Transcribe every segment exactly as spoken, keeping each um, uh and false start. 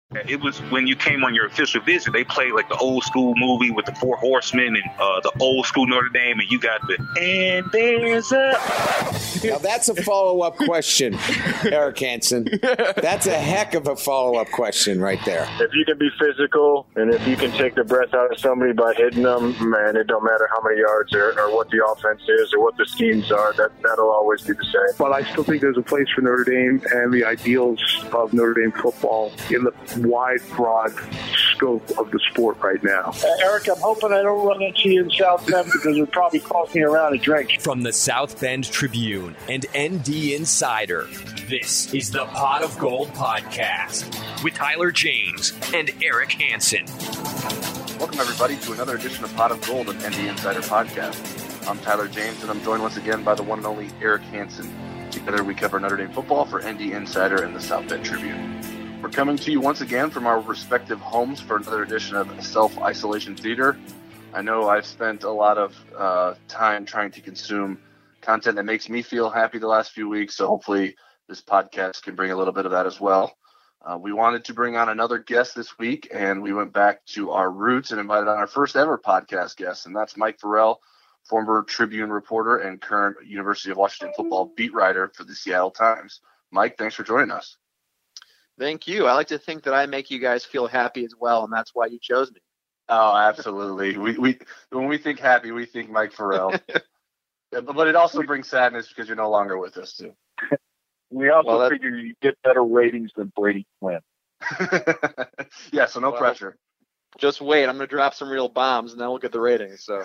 It was when you came on your official visit, they played like the old school movie with the Four Horsemen and uh, the old school Notre Dame, and you got the, and there's a... Now that's a follow-up question, Eric Hansen. That's a heck of a follow-up question right there. If you can be physical, and if you can take the breath out of somebody by hitting them, man, it don't matter how many yards or, or what the offense is or what the schemes are, that, that'll always be the same. But I still think there's a place for Notre Dame and the ideals of Notre Dame football in the wide, broad scope of the sport right now. Uh, Eric, I'm hoping I don't run into you in South Bend because it would probably cost me around a drink. From the South Bend Tribune and N D Insider, this is the Pot of Gold podcast with Tyler James and Eric Hansen. Welcome, everybody, to another edition of Pot of Gold, an N D Insider podcast. I'm Tyler James, and I'm joined once again by the one and only Eric Hansen. Together, we cover Notre Dame football for N D Insider and the South Bend Tribune. We're coming to you once again from our respective homes for another edition of Self-Isolation Theater. I know I've spent a lot of uh, time trying to consume content that makes me feel happy the last few weeks, so hopefully this podcast can bring a little bit of that as well. Uh, we wanted to bring on another guest this week, and we went back to our roots and invited on our first ever podcast guest, and that's Mike Farrell, former Tribune reporter and current University of Washington football beat writer for the Seattle Times. Mike, thanks for joining us. Thank you. I like to think that I make you guys feel happy as well, and that's why you chose me. Oh, absolutely. we we when we think happy, we think Mike Farrell. Yeah, but, but it also brings sadness because you're no longer with us, too. We also Well, that- figure you get better ratings than Brady Quinn. Yeah, so no Well, pressure. Just wait. I'm going to drop some real bombs, and then we'll get the ratings. So,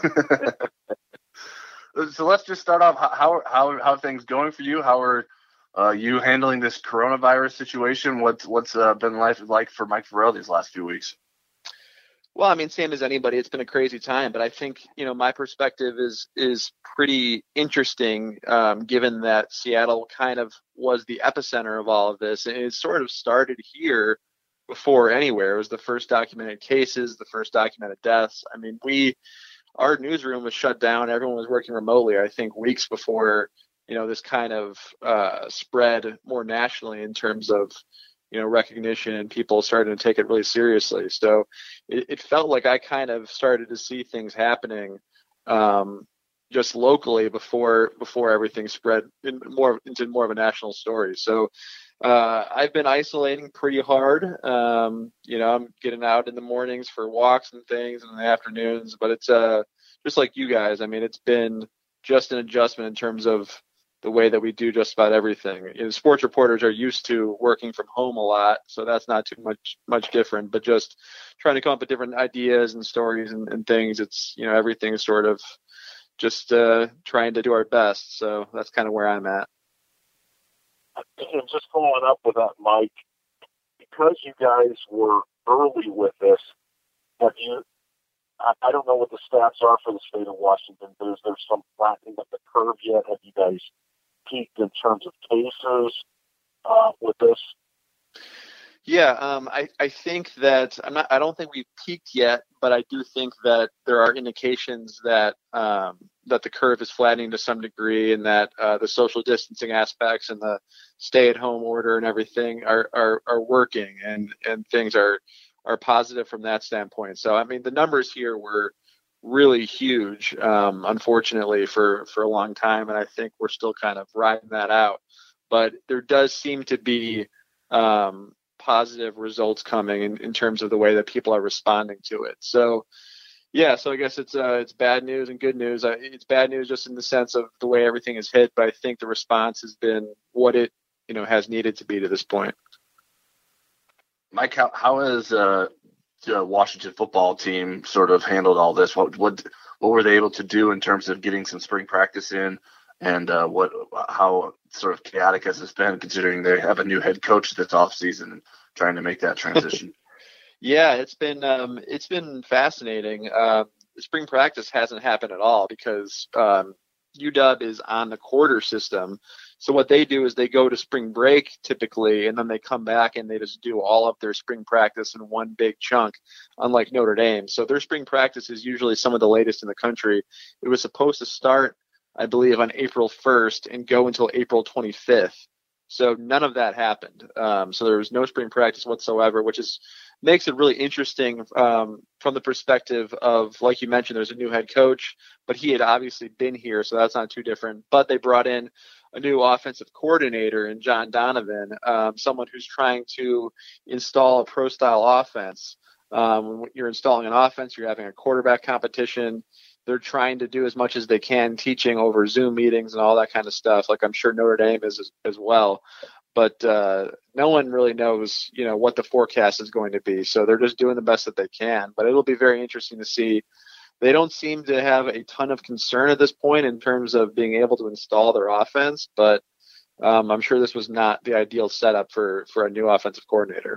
So let's just start off. How how how are things going for you? How are uh, you handling this coronavirus situation? What's what's uh, been life like for Mike Farrell these last few weeks? well, I mean, same as anybody. It's been a crazy time, but I think you know my perspective is is pretty interesting, um, given that Seattle kind of was the epicenter of all of this, and it sort of started here before anywhere. It was the first documented cases, the first documented deaths. I mean, we. Our newsroom was shut down. Everyone was working remotely, I think, weeks before, you know, this kind of uh, spread more nationally in terms of, you know, recognition and people starting to take it really seriously. So it, it felt like I kind of started to see things happening um, just locally before before everything spread in more into more of a national story. So uh, I've been isolating pretty hard. Um, you know, I'm getting out in the mornings for walks and things and in the afternoons, but it's uh, just like you guys. I mean, it's been just an adjustment in terms of the way that we do just about everything. You know, sports reporters are used to working from home a lot, so that's not too much much different, but just trying to come up with different ideas and stories and, and things. It's, you know, everything is sort of just uh, trying to do our best. So that's kind of where I'm at. And just following up with that, Mike, because you guys were early with this, have you, I, I don't know what the stats are for the state of Washington, but is there some flattening of the curve yet? Have you guys peaked in terms of cases uh, with this? Yeah, um, I, I think that I'm not. I don't think we've peaked yet, but I do think that there are indications that um, that the curve is flattening to some degree, and that uh, the social distancing aspects and the stay-at-home order and everything are, are are working, and and things are are positive from that standpoint. So I mean, the numbers here were really huge, um, unfortunately, for for a long time, and I think we're still kind of riding that out. But there does seem to be um, positive results coming in, in terms of the way that people are responding to it. So, yeah, so I guess it's uh, it's bad news and good news. Uh, it's bad news just in the sense of the way everything is hit, but I think the response has been what it, you know, has needed to be to this point. Mike, how how has uh, the Washington football team sort of handled all this? What what what were they able to do in terms of getting some spring practice in, and uh, what how sort of chaotic has this been, considering they have a new head coach this offseason and trying to make that transition? Yeah, it's been um, it's been fascinating. Uh, spring practice hasn't happened at all because um, U W is on the quarter system. So what they do is they go to spring break typically, and then they come back and they just do all of their spring practice in one big chunk, unlike Notre Dame. So their spring practice is usually some of the latest in the country. It was supposed to start, I believe, on April first and go until April twenty-fifth. So none of that happened. Um, so there was no spring practice whatsoever, which is makes it really interesting um, from the perspective of, like you mentioned, there's a new head coach, but he had obviously been here, so that's not too different. But they brought in a new offensive coordinator in John Donovan, um, someone who's trying to install a pro-style offense. Um, when you're installing an offense, you're having a quarterback competition. They're trying to do as much as they can, teaching over Zoom meetings and all that kind of stuff, like I'm sure Notre Dame is as, as well. But uh, no one really knows, you know, what the forecast is going to be. So they're just doing the best that they can. But it'll be very interesting to see. They don't seem to have a ton of concern at this point in terms of being able to install their offense. But um, I'm sure this was not the ideal setup for, for a new offensive coordinator.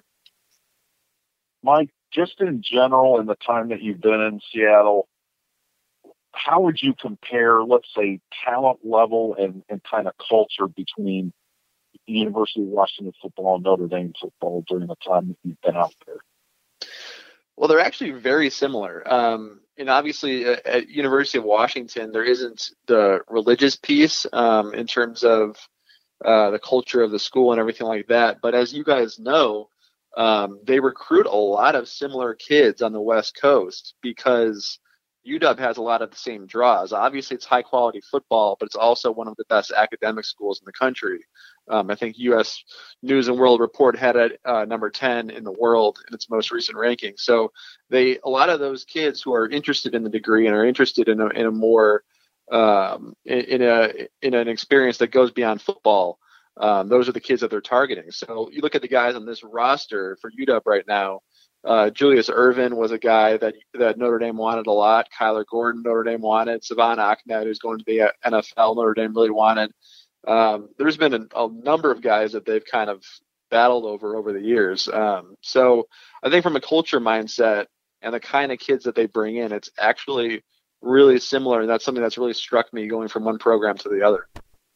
Mike, just in general, in the time that you've been in Seattle, how would you compare, let's say, talent level and, and kind of culture between the University of Washington football and Notre Dame football during the time that you've been out there? Well, they're actually very similar. Um, and obviously uh, at University of Washington, there isn't the religious piece um, in terms of uh, the culture of the school and everything like that. But as you guys know, um, they recruit a lot of similar kids on the West Coast because U W has a lot of the same draws. Obviously, it's high quality football, but it's also one of the best academic schools in the country. Um, I think U S News and World Report had it uh, number ten in the world in its most recent ranking. So they, a lot of those kids who are interested in the degree and are interested in a, in a more um, in, in a in an experience that goes beyond football, um, those are the kids that they're targeting. So you look at the guys on this roster for U W right now. Uh, Julius Irvin was a guy that that Notre Dame wanted a lot. Kyler Gordon, Notre Dame wanted. Savon Ahmed, who's going to the N F L, Notre Dame really wanted. Um, there's been a, a number of guys that they've kind of battled over over the years. Um, so I think from a culture mindset and the kind of kids that they bring in, it's actually really similar, and that's something that's really struck me going from one program to the other.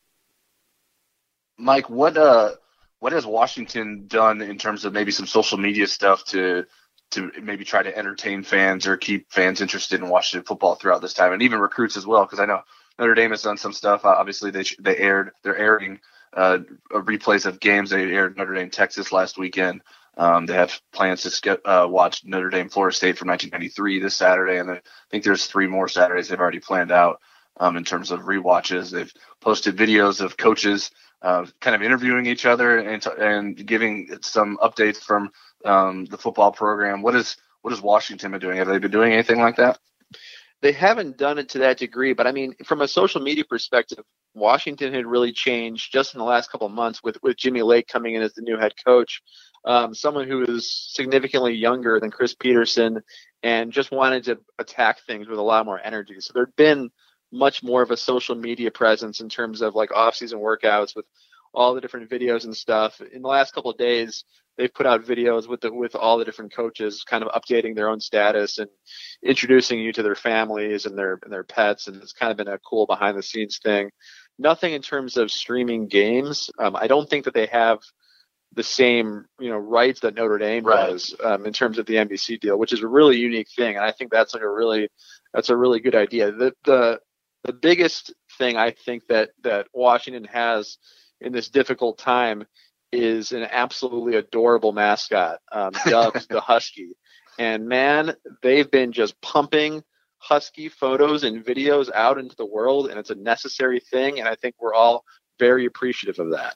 Mike, what uh, what has Washington done in terms of maybe some social media stuff to to maybe try to entertain fans or keep fans interested in Washington football throughout this time, and even recruits as well? Because I know Notre Dame has done some stuff. Uh, obviously, they they aired they're airing uh, replays of games. They aired Notre Dame Texas last weekend. Um, they have plans to sk- uh, watch Notre Dame Florida State from nineteen ninety-three this Saturday, and I think there's three more Saturdays they've already planned out um, in terms of rewatches. They've posted videos of coaches uh, kind of interviewing each other and t- and giving some updates from um, the football program. What is what is Washington been doing? Have they been doing anything like that? They haven't done it to that degree, but I mean, from a social media perspective, Washington had really changed just in the last couple of months with, with Jimmy Lake coming in as the new head coach, um, someone who is significantly younger than Chris Peterson and just wanted to attack things with a lot more energy. So there'd been much more of a social media presence in terms of like off-season workouts with all the different videos and stuff. In the last couple of days, they've put out videos with the, with all the different coaches kind of updating their own status and introducing you to their families and their and their pets, and it's kind of been a cool behind the scenes thing. Nothing in terms of streaming games. Um, I don't think that they have the same you know rights that Notre Dame right. does um, in terms of the N B C deal, which is a really unique thing, and I think that's like a really that's a really good idea. The the the biggest thing I think that that Washington has in this difficult time is an absolutely adorable mascot, um, Dubs the Husky. And man, they've been just pumping Husky photos and videos out into the world, and it's a necessary thing, and I think we're all very appreciative of that.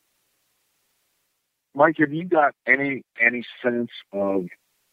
Mike, have you got any any sense of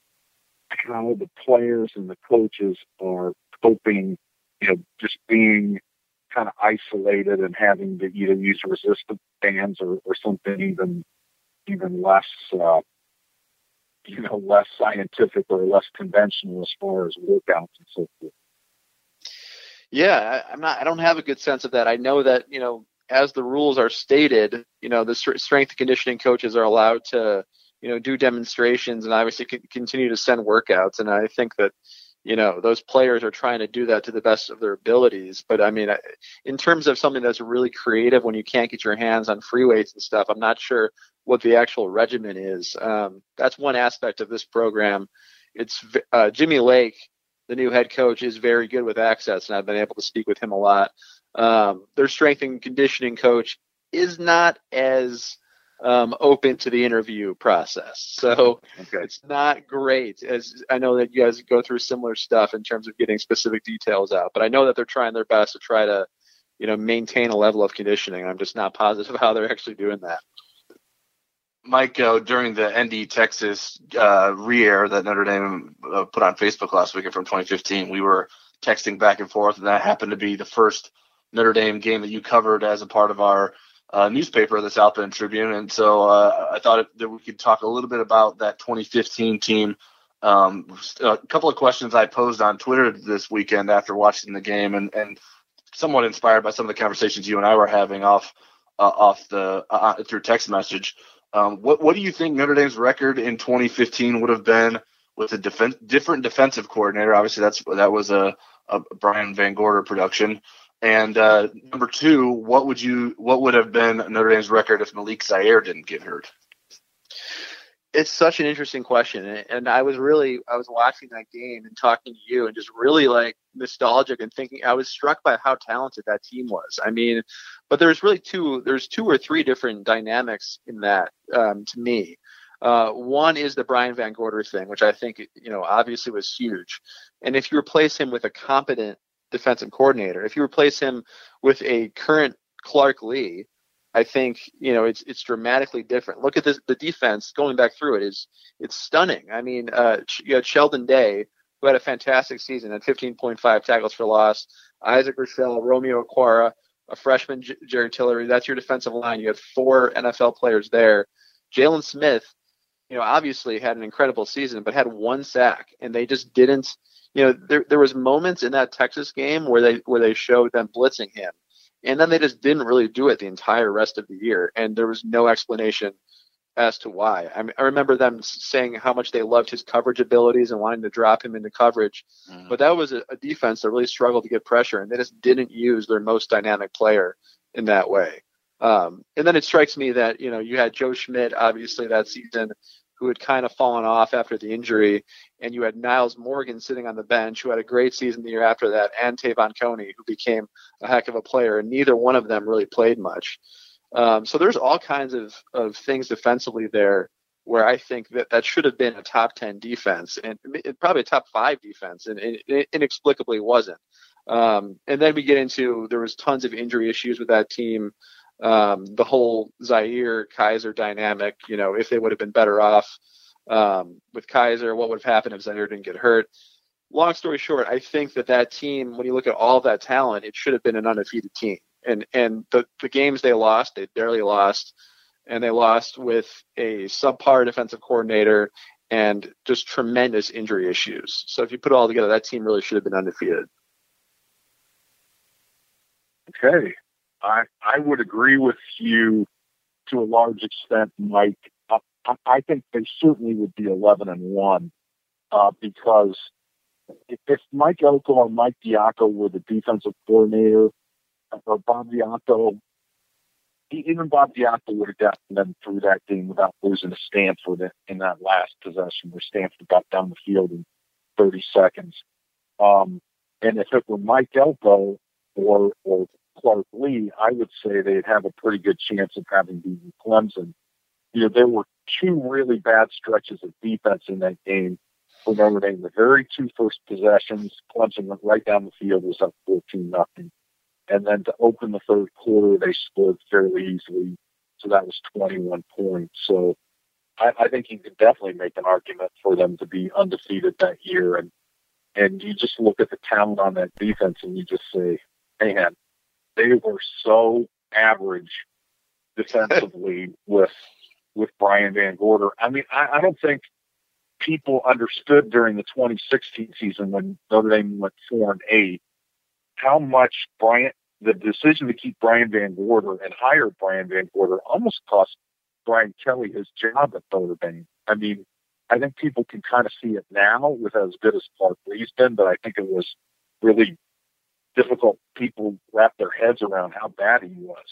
how the players and the coaches are coping, you know, just being kind of isolated and having to either use resistant bands or, or something even even less, uh, you know, less scientific or less conventional as far as workouts and so forth? Yeah, I, I'm not. I don't have a good sense of that. I know that you know, as the rules are stated, you know, the strength and conditioning coaches are allowed to, you know, do demonstrations and obviously c- continue to send workouts. And I think that, you know, those players are trying to do that to the best of their abilities. But I mean, in terms of something that's really creative when you can't get your hands on free weights and stuff, I'm not sure what the actual regimen is. Um, that's one aspect of this program. It's uh, Jimmy Lake, the new head coach, is very good with access, and I've been able to speak with him a lot. Um, their strength and conditioning coach is not as um, open to the interview process. So Okay. it's not great. As I know that you guys go through similar stuff in terms of getting specific details out, but I know that they're trying their best to try to, you know, maintain a level of conditioning. I'm just not positive how they're actually doing that. Mike, uh, during the N D Texas uh, re-air that Notre Dame uh, put on Facebook last weekend from twenty fifteen, we were texting back and forth, and that happened to be the first Notre Dame game that you covered as a part of our uh, newspaper, the South Bend Tribune. And so uh, I thought that we could talk a little bit about that twenty fifteen team. Um, a couple of questions I posed on Twitter this weekend after watching the game, and, and somewhat inspired by some of the conversations you and I were having off uh, off the uh, through text message. Um, what what do you think Notre Dame's record in twenty fifteen would have been with a defen- different defensive coordinator? Obviously, that's that was a, a Brian Van Gorder production. And uh, number two, what would you what would have been Notre Dame's record if Malik Zaire didn't get hurt? It's such an interesting question, and I was really I was watching that game and talking to you, and just really like nostalgic and thinking. I was struck by how talented that team was. I mean, but there's really two there's two or three different dynamics in that um, to me. Uh, one is the Brian Van Gorder thing, which I think you know obviously was huge, and if you replace him with a competent defensive coordinator, if you replace him with a current Clark Lee, I think, you know, it's it's dramatically different. Look at this, the defense going back through it is it's stunning. I mean, uh, you had Sheldon Day, who had a fantastic season at fifteen point five tackles for loss, Isaac Rochelle, Romeo Aquara, a freshman, J- Jared Tillery. That's your defensive line. You had four N F L players there. Jalen Smith, you know, obviously had an incredible season, but had one sack, and they just didn't, you know, there there was moments in that Texas game where they where they showed them blitzing him. And then they just didn't really do it the entire rest of the year. And there was no explanation as to why. I mean, I remember them saying how much they loved his coverage abilities and wanting to drop him into coverage. Mm-hmm. But that was a, a defense that really struggled to get pressure, and they just didn't use their most dynamic player in that way. Um, and then it strikes me that, you know, you had Joe Schmidt, obviously, that season, who had kind of fallen off after the injury, and you had Niles Morgan sitting on the bench, who had a great season the year after that, and Tavon Coney, who became a heck of a player, and neither one of them really played much. Um, so there's all kinds of, of things defensively there where I think that that should have been a top ten defense, and it, probably a top five defense, and it, it inexplicably wasn't. Um, and then we get into, there was tons of injury issues with that team. Um, the whole Zaire Kaiser dynamic, you know, if they would have been better off um, with Kaiser, what would have happened if Zaire didn't get hurt? Long story short, I think that that team, when you look at all of that talent, it should have been an undefeated team. And and the, the games they lost, they barely lost, and they lost with a subpar defensive coordinator and just tremendous injury issues. So if you put it all together, that team really should have been undefeated. Okay. I, I would agree with you to a large extent, Mike. I, I think they certainly would be eleven and one uh, because if, if Mike Elko or Mike Diaco were the defensive coordinator, or Bob Diaco, even Bob Diaco would have gotten them through that game without losing to Stanford in that last possession where Stanford got down the field in thirty seconds. Um, and if it were Mike Elko or or Clark Lee, I would say they'd have a pretty good chance of having beaten Clemson. You know, there were two really bad stretches of defense in that game for Notre Dame. The very two first possessions, Clemson went right down the field, was up fourteen nothing. And then to open the third quarter, they scored fairly easily. So that was twenty-one points. So I, I think you could definitely make an argument for them to be undefeated that year. And, and you just look at the talent on that defense and you just say, man, they were so average defensively with with Brian Van Gorder. I mean, I, I don't think people understood during the twenty sixteen season when Notre Dame went four and eight how much Brian, the decision to keep Brian Van Gorder and hire Brian Van Gorder almost cost Brian Kelly his job at Notre Dame. I mean, I think people can kind of see it now with as good as Clark Lee's been, but I think it was really difficult people wrap their heads around how bad he was.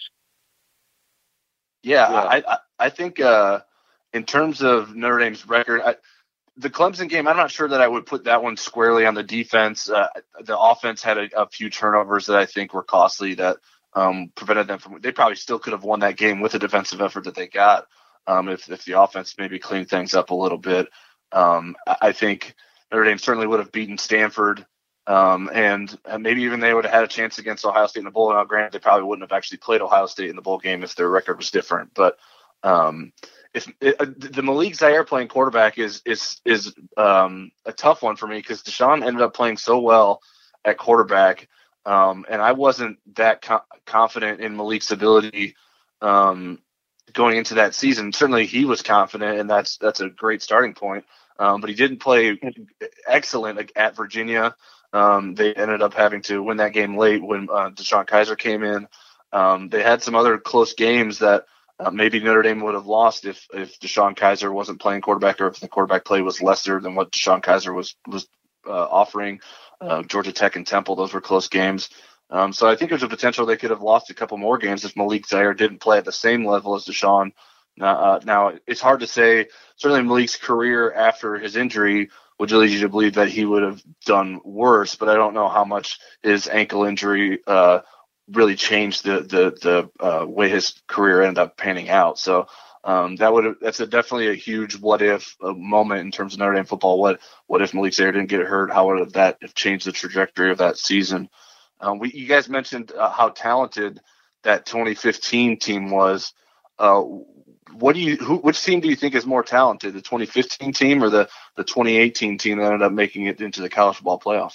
Yeah, yeah. I, I I think uh, in terms of Notre Dame's record, I, the Clemson game, I'm not sure that I would put that one squarely on the defense. Uh, the offense had a, a few turnovers that I think were costly that um, prevented them from – they probably still could have won that game with the defensive effort that they got um, if, if the offense maybe cleaned things up a little bit. Um, I think Notre Dame certainly would have beaten Stanford, um, and, and maybe even they would have had a chance against Ohio State in the bowl. Now, granted, they probably wouldn't have actually played Ohio State in the bowl game if their record was different. But um, if it, uh, the Malik Zaire playing quarterback is is is um, a tough one for me because Deshaun ended up playing so well at quarterback, um, and I wasn't that co- confident in Malik's ability um, going into that season. Certainly, he was confident, and that's that's a great starting point. Um, but he didn't play excellent at Virginia. Um, they ended up having to win that game late when uh, DeShone Kizer came in. Um, they had some other close games that uh, maybe Notre Dame would have lost if if DeShone Kizer wasn't playing quarterback or if the quarterback play was lesser than what DeShone Kizer was was uh, offering. Uh, Georgia Tech and Temple, those were close games. Um, so I think there's a potential they could have lost a couple more games if Malik Zaire didn't play at the same level as DeShone. Uh, now, it's hard to say. Certainly Malik's career after his injury would lead you to believe that he would have done worse, but I don't know how much his ankle injury uh, really changed the the, the uh, way his career ended up panning out. So um, that would that's a, definitely a huge what if uh, moment in terms of Notre Dame football. What what if Malik Zaire didn't get hurt? How would that have changed the trajectory of that season? Um, we you guys mentioned uh, how talented that twenty fifteen team was. Uh, What do you? Who, which team do you think is more talented, the twenty fifteen team or the, the twenty eighteen team that ended up making it into the college football playoff?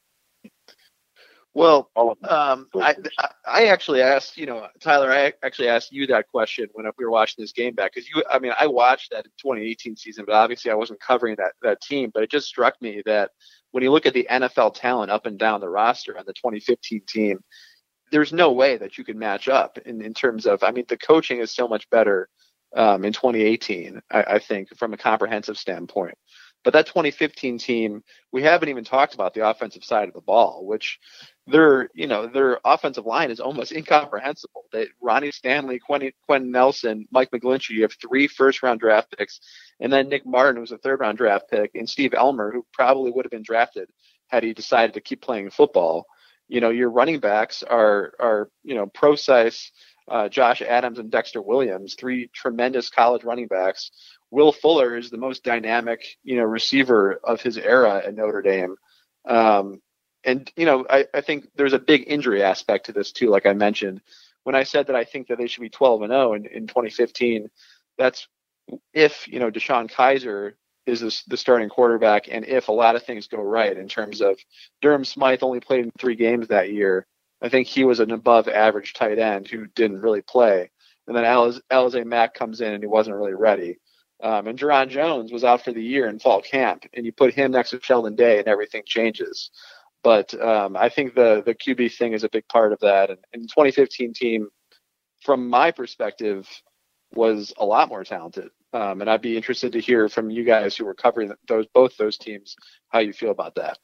Well, um, I I actually asked, you know, Tyler, I actually asked you that question when we were watching this game back because you, I mean, I watched that twenty eighteen season, but obviously I wasn't covering that that team. But it just struck me that when you look at the N F L talent up and down the roster on the twenty fifteen team, there's no way that you can match up in, in terms of, I mean, the coaching is so much better Um, in twenty eighteen, I, I think, from a comprehensive standpoint. But that twenty fifteen team, we haven't even talked about the offensive side of the ball, which their, you know, their offensive line is almost incomprehensible. They, Ronnie Stanley, Quentin, Quentin Nelson, Mike McGlinchey, you have three first-round draft picks, and then Nick Martin, who's a third-round draft pick, and Steve Elmer, who probably would have been drafted had he decided to keep playing football. You know, your running backs are, are you know, Procise, Uh, Josh Adams and Dexter Williams, three tremendous college running backs. Will Fuller is the most dynamic, you know, receiver of his era at Notre Dame. Um, and, you know, I, I think there's a big injury aspect to this too, like I mentioned. When I said that I think that they should be twelve and oh in, in twenty fifteen, that's if, you know, DeShone Kizer is this, the starting quarterback and if a lot of things go right in terms of Durham Smythe only played in three games that year. I think he was an above average tight end who didn't really play. And then Alize, Alize Mack comes in and he wasn't really ready. Um, and Jerron Jones was out for the year in fall camp, and you put him next to Sheldon Day and everything changes. But um, I think the, the Q B thing is a big part of that. And, and the twenty fifteen team, from my perspective, was a lot more talented. Um, and I'd be interested to hear from you guys who were covering those both those teams, how you feel about that.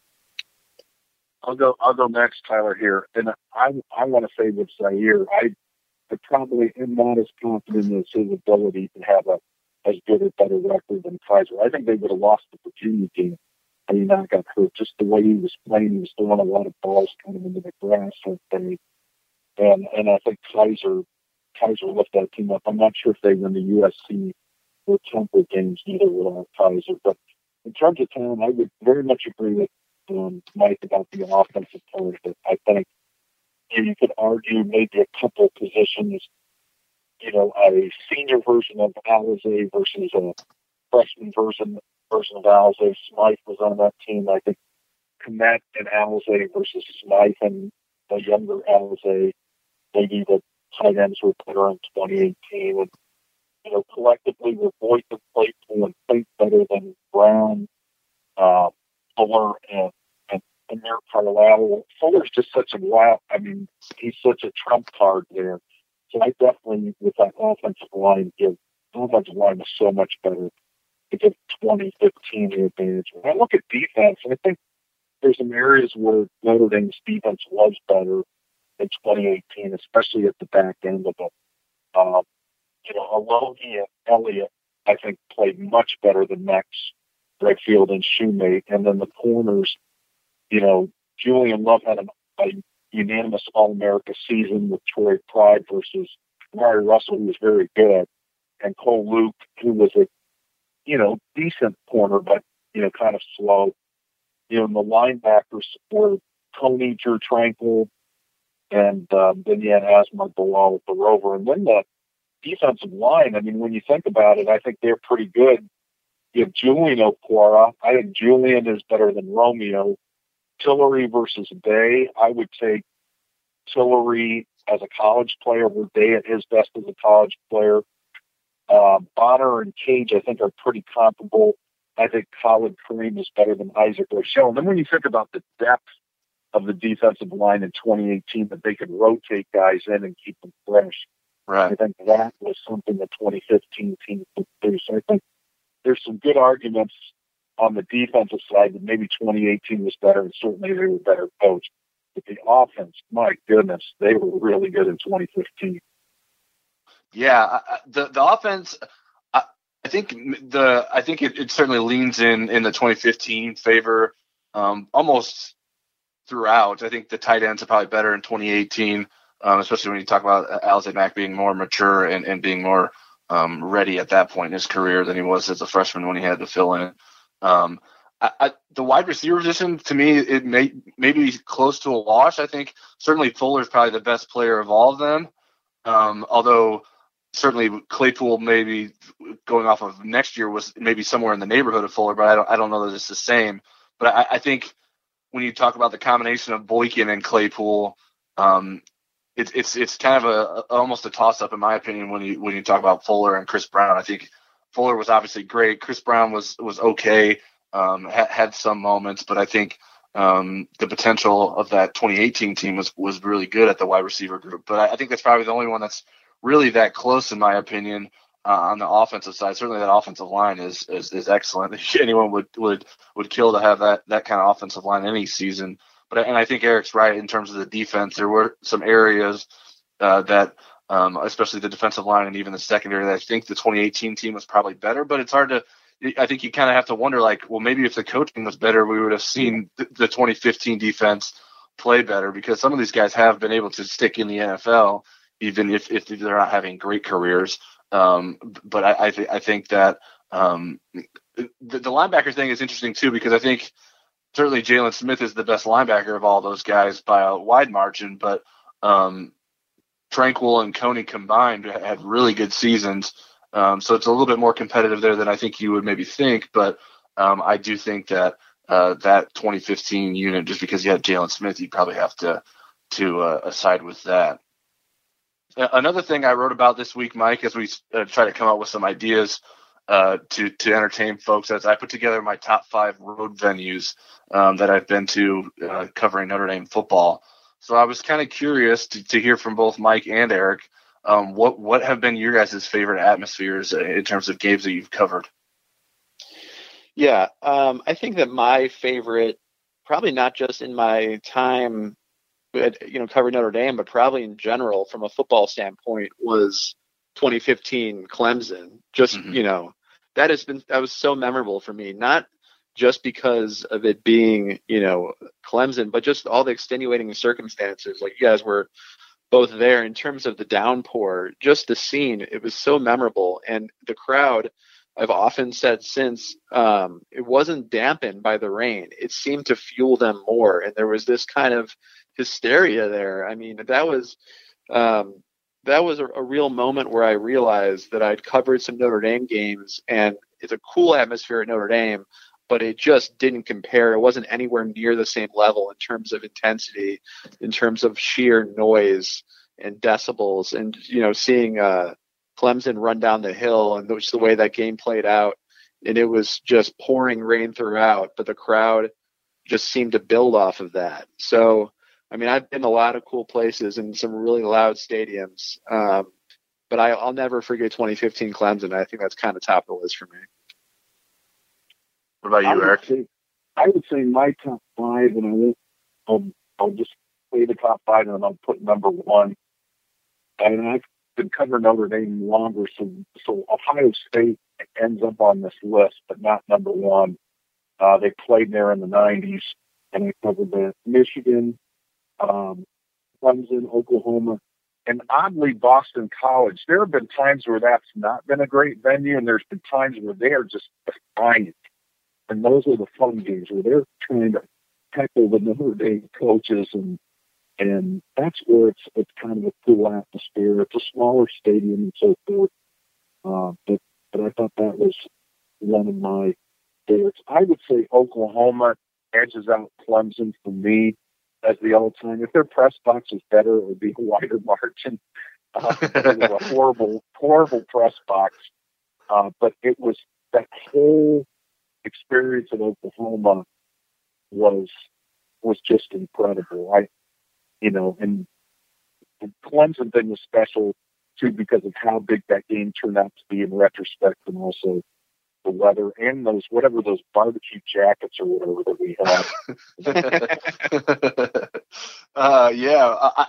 I'll go. I'll go next, Tyler. Here, and I I want to say with Zaire, I, I probably am not as confident in his ability to have a as good or better record than Kizer. I think they would have lost the Virginia game had he not got hurt. Just the way he was playing, he was throwing a lot of balls kind of into the grass, and and and I think Kizer Kizer lifted that team up. I'm not sure if they win the U S C or Temple games either without Kizer, but in terms of talent, I would very much agree with Um, Mike about the offensive part of it. I think you, know, you could argue maybe a couple positions, you know, a senior version of Alize versus a freshman version version of Alize. Smythe was on that team. I think Kmet and Alize versus Smythe and the younger Alize. Maybe the tight ends were better in twenty eighteen. And, you know, collectively, we're both the Claypool and played better than Brown. Uh, Fuller and, and Amir Carlisle. Fuller's just such a wild, I mean, he's such a trump card there. So I definitely, with that offensive line, give the offensive line is so much better to give twenty fifteen the advantage. When I look at defense, I think there's some areas where Notre Dame's defense was better in twenty eighteen, especially at the back end of it. Um, you know, Alohi and Elliott, I think, played much better than Max Redfield and Shoemate, and then the corners, you know, Julian Love had an, a unanimous All-America season with Troy Pride versus Mari Russell, who was very good, and Cole Luke, who was a, you know, decent corner, but, you know, kind of slow. You know, and the linebackers were Tony, Drew Tranquil, and um, then you had Asmar Bilal with the Rover. And then the defensive line, I mean, when you think about it, I think they're pretty good. You have Julian Okwara. I think Julian is better than Romeo. Tillery versus Day, I would take Tillery as a college player, with Day at his best as a college player. Uh, Bonner and Cage, I think, are pretty comparable. I think Khalid Kareem is better than Isaac Rochelle. And then when you think about the depth of the defensive line in twenty eighteen, that they could rotate guys in and keep them fresh, Right. I think that was something the twenty fifteen team could do. So I think there's some good arguments on the defensive side that maybe twenty eighteen was better, and certainly they were better coached. But the offense, my goodness, they were really good in twenty fifteen. Yeah, the the offense. I, I think the I think it, it certainly leans in in the twenty fifteen favor um, almost throughout. I think the tight ends are probably better in twenty eighteen, um, especially when you talk about Alize Mack being more mature and, and being more um, ready at that point in his career than he was as a freshman when he had to fill in. Um, I, I, the wide receiver position, to me, it may maybe close to a wash. I think certainly Fuller is probably the best player of all of them. Um, although certainly Claypool, maybe going off of next year, was maybe somewhere in the neighborhood of Fuller, but I don't I don't know that it's the same. But I, I think when you talk about the combination of Boykin and Claypool, um, it's it's it's kind of a, a almost a toss up in my opinion when you when you talk about Fuller and Chris Brown. I think Fuller was obviously great. Chris Brown was was okay, um, ha- had some moments, but I think um, the potential of that twenty eighteen team was was really good at the wide receiver group. But I, I think that's probably the only one that's really that close, in my opinion, uh, on the offensive side. Certainly that offensive line is is, is excellent. Anyone would, would would kill to have that that kind of offensive line any season. But and I think Eric's right in terms of the defense. There were some areas uh, that, um, especially the defensive line and even the secondary, that I think the twenty eighteen team was probably better. But it's hard to. I think you kind of have to wonder, like, well, maybe if the coaching was better, we would have seen the, the twenty fifteen defense play better, because some of these guys have been able to stick in the N F L, even if, if they're not having great careers. Um, but I I, th- I think that um, the, the linebacker thing is interesting too, because I think certainly Jalen Smith is the best linebacker of all those guys by a wide margin, but um, Tranquil and Coney combined had really good seasons. Um, so it's a little bit more competitive there than I think you would maybe think. But um, I do think that uh, that twenty fifteen unit, just because you had Jalen Smith, you probably have to to uh, side with that. Another thing I wrote about this week, Mike, as we uh, try to come up with some ideas uh, to to entertain folks, as I put together my top five road venues um, that I've been to uh, covering Notre Dame football. So I was kind of curious to, to hear from both Mike and Eric. Um, what what have been your guys' favorite atmospheres in terms of games that you've covered? Yeah, um, I think that my favorite, probably not just in my time, you know, covering Notre Dame, but probably in general from a football standpoint, was twenty fifteen Clemson. Just, mm-hmm. you know, that has been, that was so memorable for me, not just because of it being, you know, Clemson, but just all the extenuating circumstances. Like, you guys were both there in terms of the downpour, just the scene. It was so memorable. And the crowd, I've often said since, um, it wasn't dampened by the rain. It seemed to fuel them more. And there was this kind of hysteria there. I mean, that was um, that was a, a real moment where I realized that I'd covered some Notre Dame games, and it's a cool atmosphere at Notre Dame, but it just didn't compare. It wasn't anywhere near the same level in terms of intensity, in terms of sheer noise and decibels. And, you know, seeing uh, Clemson run down the hill and just the way that game played out, and it was just pouring rain throughout, but the crowd just seemed to build off of that. So, I mean, I've been a lot of cool places and some really loud stadiums, um, but I, I'll never forget twenty fifteen Clemson. I think that's kind of top of the list for me. What about you, I Eric? Would say, I would say my top five, and I will, I'll, I'll just play the top five, and then I'll put number one. And I've been covering Notre Dame longer, so, so Ohio State ends up on this list, but not number one. Uh, they played there in the nineties, and I covered the Michigan, um, Clemson, Oklahoma, and oddly Boston College. There have been times where that's not been a great venue, and there's been times where they are just defiant. And those are the fun games where they're trying to tackle the Notre Dame coaches, and and that's where it's it's kind of a cool atmosphere. It's a smaller stadium and so forth. Uh, but but I thought that was one of my favorites. I would say Oklahoma edges out Clemson for me as the all-time. If their press box is better, it would be a wider margin. Uh, it was a horrible, horrible press box. Uh, but it was that whole experience in Oklahoma was was just incredible. I, you know, and the Clemson thing was special too because of how big that game turned out to be in retrospect, and also the weather and those whatever those barbecue jackets or whatever that we had. uh, yeah, I,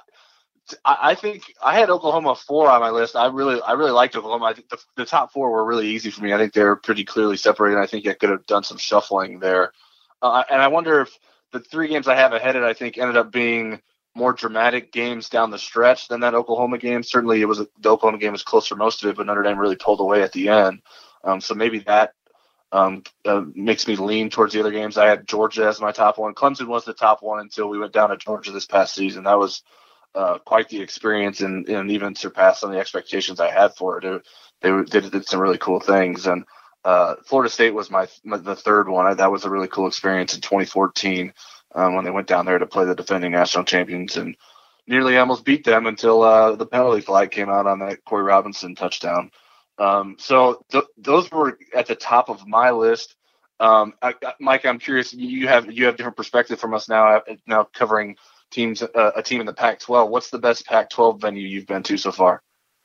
I think I had Oklahoma four on my list. I really, I really liked Oklahoma. I think the, the top four were really easy for me. I think they were pretty clearly separated. I think I could have done some shuffling there. Uh, and I wonder if the three games I have ahead, I think, ended up being more dramatic games down the stretch than that Oklahoma game. Certainly, it was a, the Oklahoma game was close for most of it, but Notre Dame really pulled away at the end. Um, so maybe that um, uh, makes me lean towards the other games. I had Georgia as my top one. Clemson was the top one until we went down to Georgia this past season. That was uh, quite the experience, and, and even surpassed some of the expectations I had for it. it they, they did some really cool things. And uh, Florida State was my, my the third one. I, that was a really cool experience in twenty fourteen um, when they went down there to play the defending national champions and nearly almost beat them until uh, the penalty flag came out on that Corey Robinson touchdown. Um, so th- those were at the top of my list. Um, I, I, Mike, I'm curious. You have you have different perspective from us now. Now covering teams, uh, a team in the Pac twelve. What's the best Pac twelve venue you've been to so far?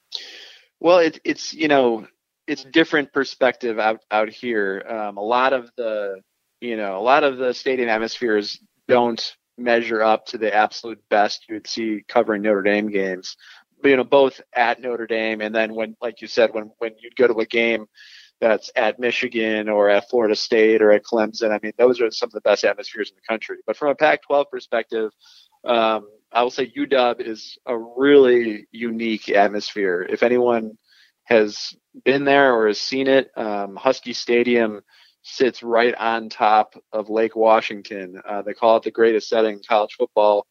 Well, it, it's you know it's different perspective out out here. Um, a lot of the you know a lot of the stadium atmospheres don't measure up to the absolute best you would see covering Notre Dame games. You know, both at Notre Dame and then when, like you said, when, when you'd go to a game that's at Michigan or at Florida State or at Clemson, I mean, those are some of the best atmospheres in the country. But from a Pac twelve perspective, um, I will say U W is a really unique atmosphere. If anyone has been there or has seen it, um, Husky Stadium sits right on top of Lake Washington. Uh, they call it the greatest setting in college football.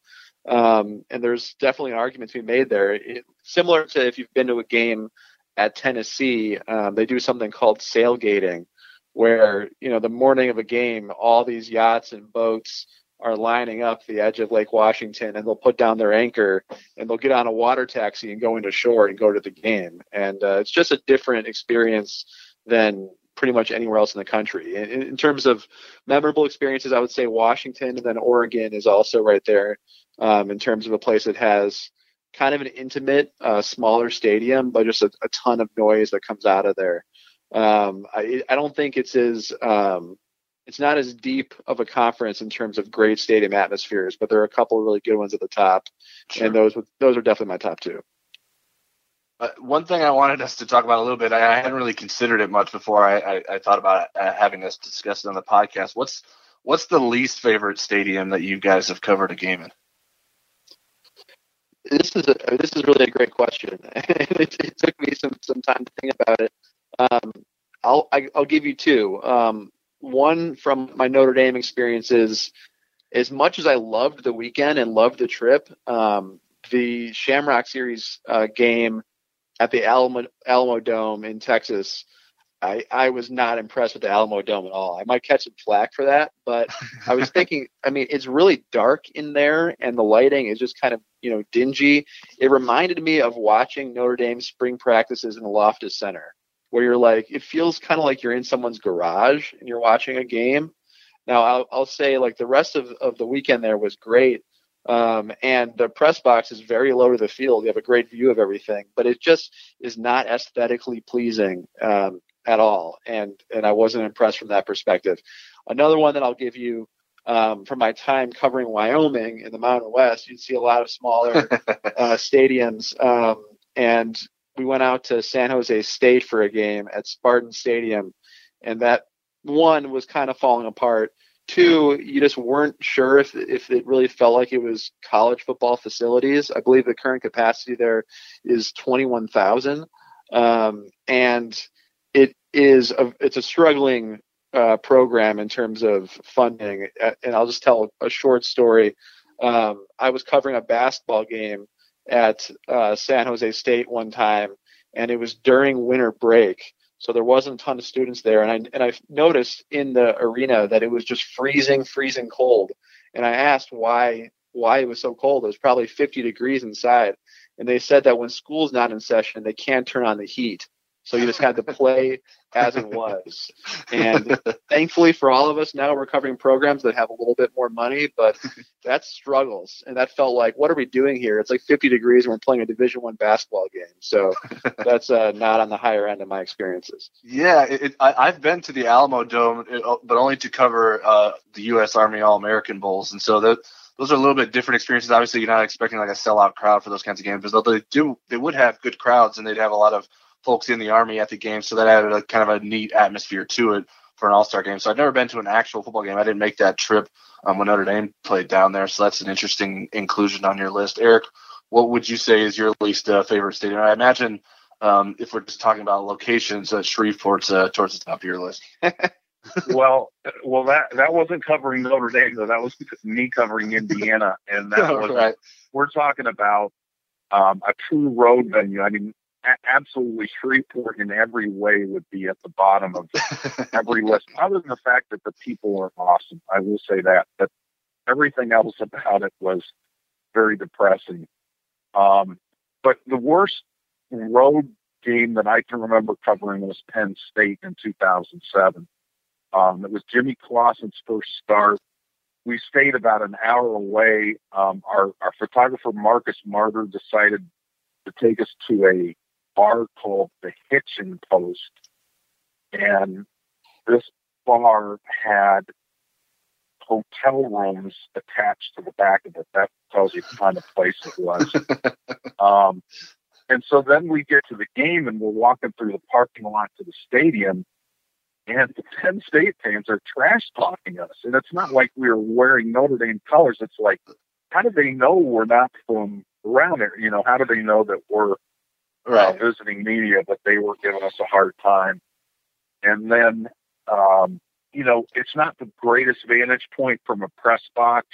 Um, and there's definitely an argument to be made there. It, similar to if you've been to a game at Tennessee, um, they do something called sailgating, where, you know, the morning of a game, all these yachts and boats are lining up the edge of Lake Washington, and they'll put down their anchor and they'll get on a water taxi and go into shore and go to the game. And uh, it's just a different experience than pretty much anywhere else in the country. In, in terms of memorable experiences, I would say Washington, and then Oregon is also right there um, in terms of a place that has kind of an intimate, uh, smaller stadium, but just a, a ton of noise that comes out of there. Um, I, I don't think it's as um, it's not as deep of a conference in terms of great stadium atmospheres, but there are a couple of really good ones at the top, sure. and those those are definitely my top two. Uh, one thing I wanted us to talk about a little bit, I, I hadn't really considered it much before I, I, I thought about uh, having us discuss it on the podcast. What's what's the least favorite stadium that you guys have covered a game in? This is a this is really a great question. it, it took me some, some time to think about it. Um, I'll I, I'll give you two. Um, one from my Notre Dame experiences. As much as I loved the weekend and loved the trip, um, the Shamrock Series uh, game at the Alamo, Alamo Dome in Texas, I, I was not impressed with the Alamo Dome at all. I might catch some flack for that, but I was thinking, I mean, it's really dark in there, and the lighting is just kind of, you know, dingy. It reminded me of watching Notre Dame spring practices in the Loftus Center, where you're like, it feels kind of like you're in someone's garage and you're watching a game. Now, I'll, I'll say, like, the rest of, of the weekend there was great. Um, and the press box is very low to the field. You have a great view of everything, but it just is not aesthetically pleasing um, at all. And and I wasn't impressed from that perspective. Another one that I'll give you um, from my time covering Wyoming in the Mountain West, you'd see a lot of smaller uh, stadiums. Um, and we went out to San Jose State for a game at Spartan Stadium, and that one was kind of falling apart. Two, you just weren't sure if if it really felt like it was college football facilities. I believe the current capacity there is twenty-one thousand, um, and it is a, it's a struggling uh, program in terms of funding. And I'll just tell a short story. Um, I was covering a basketball game at uh, San Jose State one time, and it was during winter break. So there wasn't a ton of students there. And I, and I noticed in the arena that it was just freezing, freezing cold. And I asked why, why it was so cold. It was probably fifty degrees inside. And they said that when school's not in session, they can't turn on the heat. So you just had to play as it was. And thankfully for all of us, now we're covering programs that have a little bit more money, but that's struggles. And that felt like, what are we doing here? It's like fifty degrees and we're playing a Division One basketball game. So that's uh, not on the higher end of my experiences. Yeah, it, it, I, I've been to the Alamo Dome, but only to cover uh, the U S Army All-American Bowls. And so that, those are a little bit different experiences. Obviously, you're not expecting like a sellout crowd for those kinds of games, but they do, they would have good crowds, and they'd have a lot of folks in the Army at the game, so that added a kind of a neat atmosphere to it for an all-star game. So I've never been to an actual football game. I didn't make that trip um, when Notre Dame played down there, so that's an interesting inclusion on your list. Eric, what would you say is your least uh, favorite stadium? I imagine um, if we're just talking about locations, uh, Shreveport's uh, towards the top of your list. well, well, that that wasn't covering Notre Dame, though. That was me covering Indiana, and that was right. We're talking about um, a true road venue. I mean, absolutely, Shreveport in every way would be at the bottom of every list, other than the fact that the people are awesome. I will say that, but everything else about it was very depressing. Um, but the worst road game that I can remember covering was Penn State in two thousand seven. Um, it was Jimmy Clausen's first start. We stayed about an hour away. Um, our, our photographer, Marcus Martyr, decided to take us to a bar called the Hitchin Post, and this bar had hotel rooms attached to the back of it. That tells you the kind of place it was. um, and so then we get to the game, and we're walking through the parking lot to the stadium, and the Penn State fans are trash talking us. And it's not like we were wearing Notre Dame colors. It's like, how do they know we're not from around there? You know, how do they know that we're Right. Uh, visiting media, but they were giving us a hard time. And then, um, you know, it's not the greatest vantage point from a press box.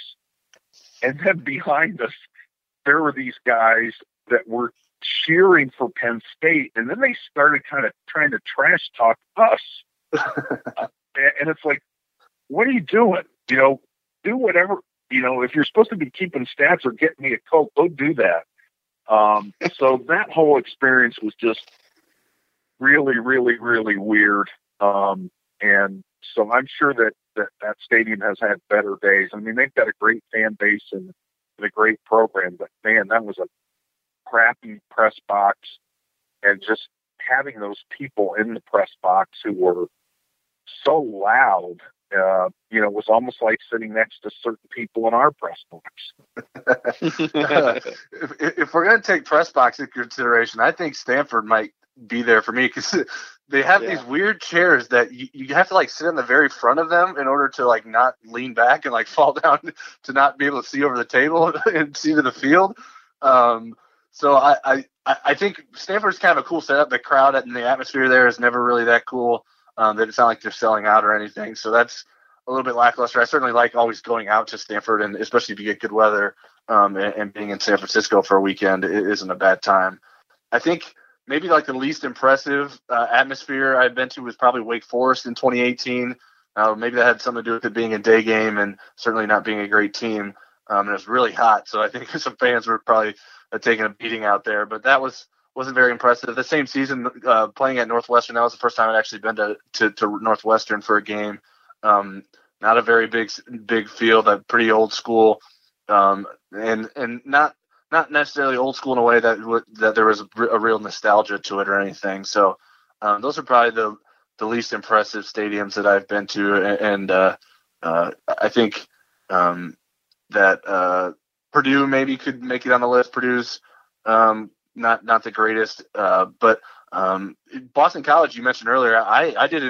And then behind us, there were these guys that were cheering for Penn State. And then they started kind of trying to trash talk us. uh, and it's like, what are you doing? You know, do whatever, you know, if you're supposed to be keeping stats or getting me a Coke, go do that. Um, so that whole experience was just really, really, really weird. Um, and so I'm sure that, that that stadium has had better days. I mean, they've got a great fan base and, and a great program, but man, that was a crappy press box. And just having those people in the press box who were so loud, uh, you know, was almost like sitting next to certain people in our press box. if, if we're going to take press box into consideration, I think Stanford might be there for me, because they have yeah. these weird chairs that you, you have to like sit in the very front of them in order to like not lean back and like fall down to not be able to see over the table and see to the field. Um, so I, I, I think Stanford's kind of a cool setup. The crowd and the atmosphere there is never really that cool. Um, that it's not like they're selling out or anything. So that's a little bit lackluster. I certainly like always going out to Stanford, and especially if you get good weather, um, and, and being in San Francisco for a weekend, it isn't a bad time. I think maybe like the least impressive uh, atmosphere I've been to was probably Wake Forest in twenty eighteen. Uh, maybe that had something to do with it being a day game and certainly not being a great team. Um, and it was really hot, so I think some fans were probably uh, taking a beating out there. But that was wasn't very impressive. The same season, uh, playing at Northwestern, that was the first time I'd actually been to, to, to Northwestern for a game. Um, not a very big big field, a pretty old school, um, and and not not necessarily old school in a way that w- that there was a, a real nostalgia to it or anything. So um, those are probably the the least impressive stadiums that I've been to, and, and uh, uh, I think um, that uh, Purdue maybe could make it on the list. Purdue's um, not not the greatest, uh, but um, Boston College you mentioned earlier. I I didn't. I,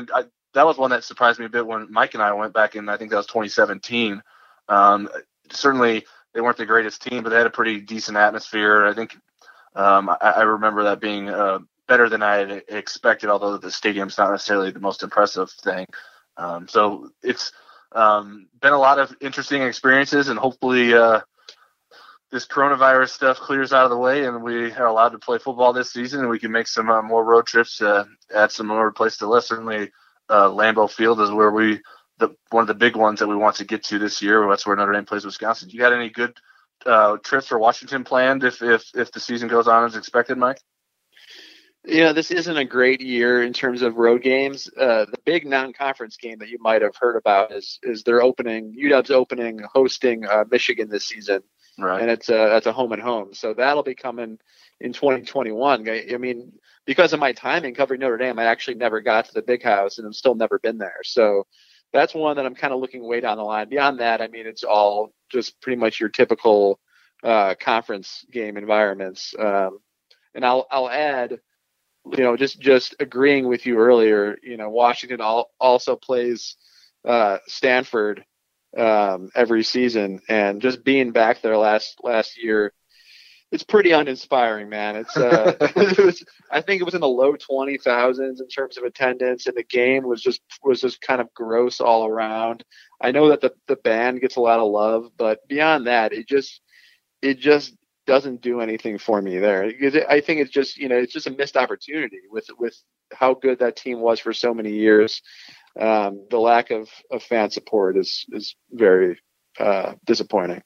that was one that surprised me a bit when Mike and I went back in, I think that was twenty seventeen. Um, certainly they weren't the greatest team, but they had a pretty decent atmosphere. I think um, I, I remember that being uh, better than I had expected, although the stadium's not necessarily the most impressive thing. Um, so it's um, been a lot of interesting experiences, and hopefully uh, this coronavirus stuff clears out of the way and we are allowed to play football this season, and we can make some uh, more road trips to add some more place to live. Certainly uh, Lambeau Field is where we the one of the big ones that we want to get to this year. That's where Notre Dame plays Wisconsin. You got any good uh, trips for Washington planned if, if if the season goes on as expected, Mike? You know, this isn't a great year in terms of road games. Uh, the big non-conference game that you might have heard about is is they're opening U W's opening hosting uh, Michigan this season, right? And it's a that's a home and home, so that'll be coming in twenty twenty-one. I, I mean, because of my timing covering Notre Dame, I actually never got to the Big House, and I've still never been there. So that's one that I'm kind of looking way down the line. Beyond that, I mean, it's all just pretty much your typical uh, conference game environments. Um, and I'll I'll add. You know, just, just agreeing with you earlier, you know, Washington all, also plays uh, Stanford um, every season, and just being back there last last year, it's pretty uninspiring, man. It's uh, it was, I think it was in the low twenty thousands in terms of attendance, and the game was just was just kind of gross all around. I know that the, the band gets a lot of love, but beyond that, it just it just doesn't do anything for me there. I think it's just, you know, it's just a missed opportunity with with how good that team was for so many years. Um, the lack of, of fan support is is very uh, disappointing.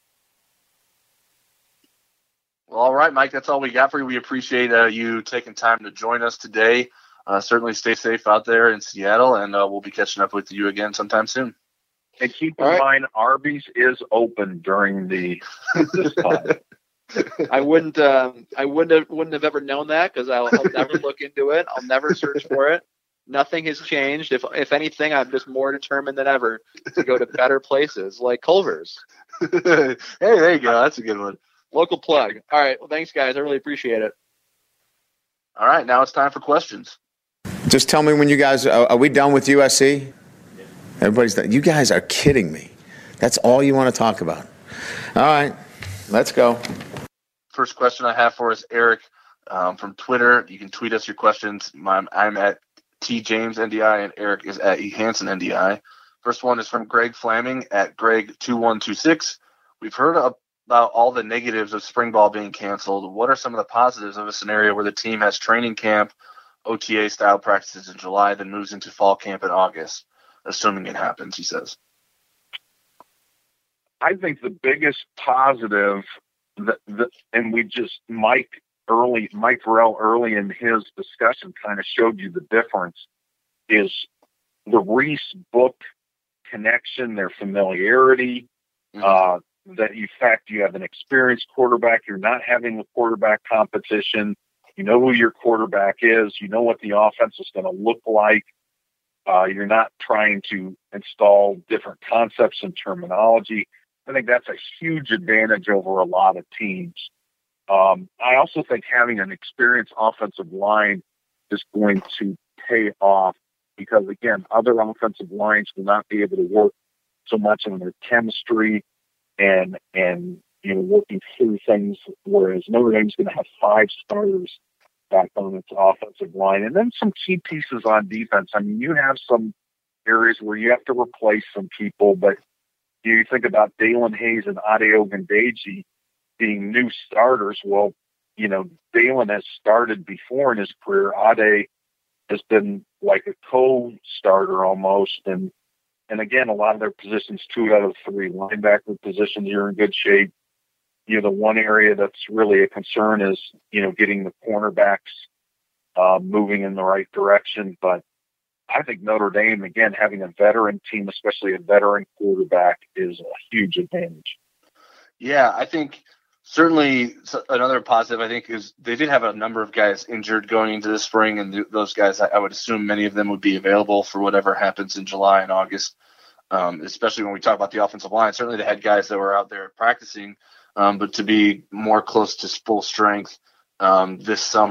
Well, all right, Mike, that's all we got for you. We appreciate uh, you taking time to join us today. Uh, certainly stay safe out there in Seattle, and uh, we'll be catching up with you again sometime soon. And keep in All right. mind, Arby's is open during the this time. I wouldn't um, I wouldn't have, wouldn't have ever known that, because I'll, I'll never look into it. I'll never search for it. Nothing has changed. If if anything, I'm just more determined than ever to go to better places like Culver's. Hey, there you go. That's a good one. Local plug. All right. Well, thanks, guys. I really appreciate it. All right, now it's time for questions. Just tell me when you guys are, are we done with U S C? Everybody's done. You guys are kidding me. That's all you want to talk about. All right, let's go. First question I have for us, Eric, um, from Twitter. You can tweet us your questions. I'm, I'm at T James N D I, and Eric is at E Hansen N D I. First one is from Greg Flaming at Greg two one two six. We've heard about all the negatives of spring ball being canceled. What are some of the positives of a scenario where the team has training camp, O T A style practices in July, then moves into fall camp in August, assuming it happens, he says? I think the biggest positive that, that and we just Mike early Mike Farrell early in his discussion kind of showed you the difference is the Reese book connection, their familiarity, mm-hmm. uh, that in fact you have an experienced quarterback, you're not having a quarterback competition, you know who your quarterback is, you know what the offense is going to look like. Uh, you're not trying to install different concepts and terminology. I think that's a huge advantage over a lot of teams. Um, I also think having an experienced offensive line is going to pay off because, again, other offensive lines will not be able to work so much on their chemistry and, and you know, working through things, whereas Notre Dame's going to have five starters back on its offensive line. And then some key pieces on defense. I mean, you have some areas where you have to replace some people, but you think about Dalen Hayes and Ade Ogundeji being new starters. Well, you know, Dalen has started before in his career. Ade has been like a co-starter almost. And, and again, a lot of their positions, two out of three linebacker positions, you're in good shape. You know, the one area that's really a concern is, you know, getting the cornerbacks uh, moving in the right direction. But I think Notre Dame, again, having a veteran team, especially a veteran quarterback, is a huge advantage. Yeah, I think certainly another positive, I think, is they did have a number of guys injured going into the spring, and th- those guys, I, I would assume many of them would be available for whatever happens in July and August, um, especially when we talk about the offensive line. Certainly they had guys that were out there practicing, um, but to be more close to full strength um, this summer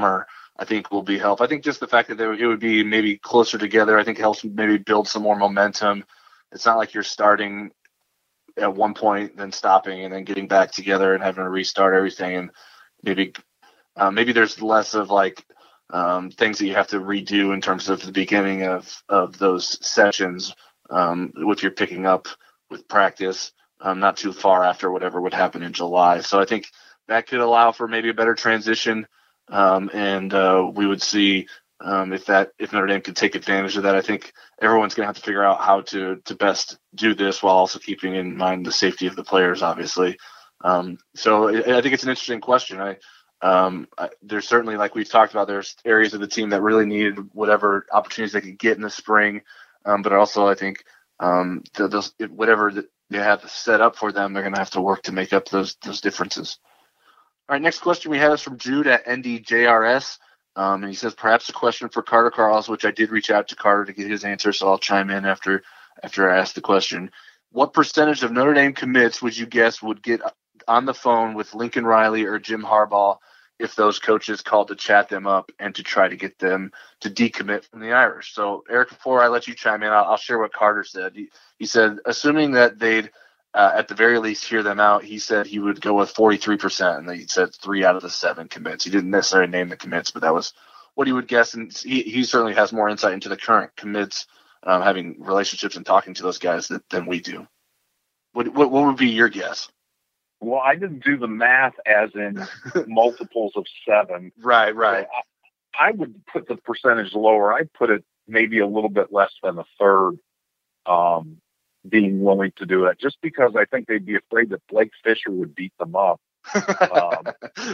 I think will be help. I think just the fact that they, it would be maybe closer together, I think helps maybe build some more momentum. It's not like you're starting at one point, then stopping, and then getting back together and having to restart everything. And maybe uh, maybe there's less of like um, things that you have to redo in terms of the beginning of, of those sessions um, if you're picking up with practice um, not too far after whatever would happen in July. So I think that could allow for maybe a better transition. Um, and uh, we would see um, if that if Notre Dame could take advantage of that. I think everyone's going to have to figure out how to to best do this while also keeping in mind the safety of the players, obviously. Um, so I, I think it's an interesting question. I, um, I there's certainly, like we've talked about, there's areas of the team that really needed whatever opportunities they could get in the spring. Um, but also I think um, the, those whatever they have set up for them, they're going to have to work to make up those those differences. All right, next question we have is from Jude at N D J R S. Um, and he says, perhaps a question for Carter Carls, which I did reach out to Carter to get his answer, so I'll chime in after after I ask the question. What percentage of Notre Dame commits would you guess would get on the phone with Lincoln Riley or Jim Harbaugh if those coaches called to chat them up and to try to get them to decommit from the Irish? So, Eric, before I let you chime in, I'll, I'll share what Carter said. He, he said, assuming that they'd Uh, at the very least hear them out, he said he would go with forty-three percent, and he said three out of the seven commits. He didn't necessarily name the commits, but that was what he would guess, and he, he certainly has more insight into the current commits, um, having relationships and talking to those guys that, than we do. What, what what would be your guess? Well, I didn't do the math as in multiples of seven. Right, right. So I, I would put the percentage lower. I'd put it maybe a little bit less than a third. Um, being willing to do that, just because I think they'd be afraid that Blake Fisher would beat them up. um,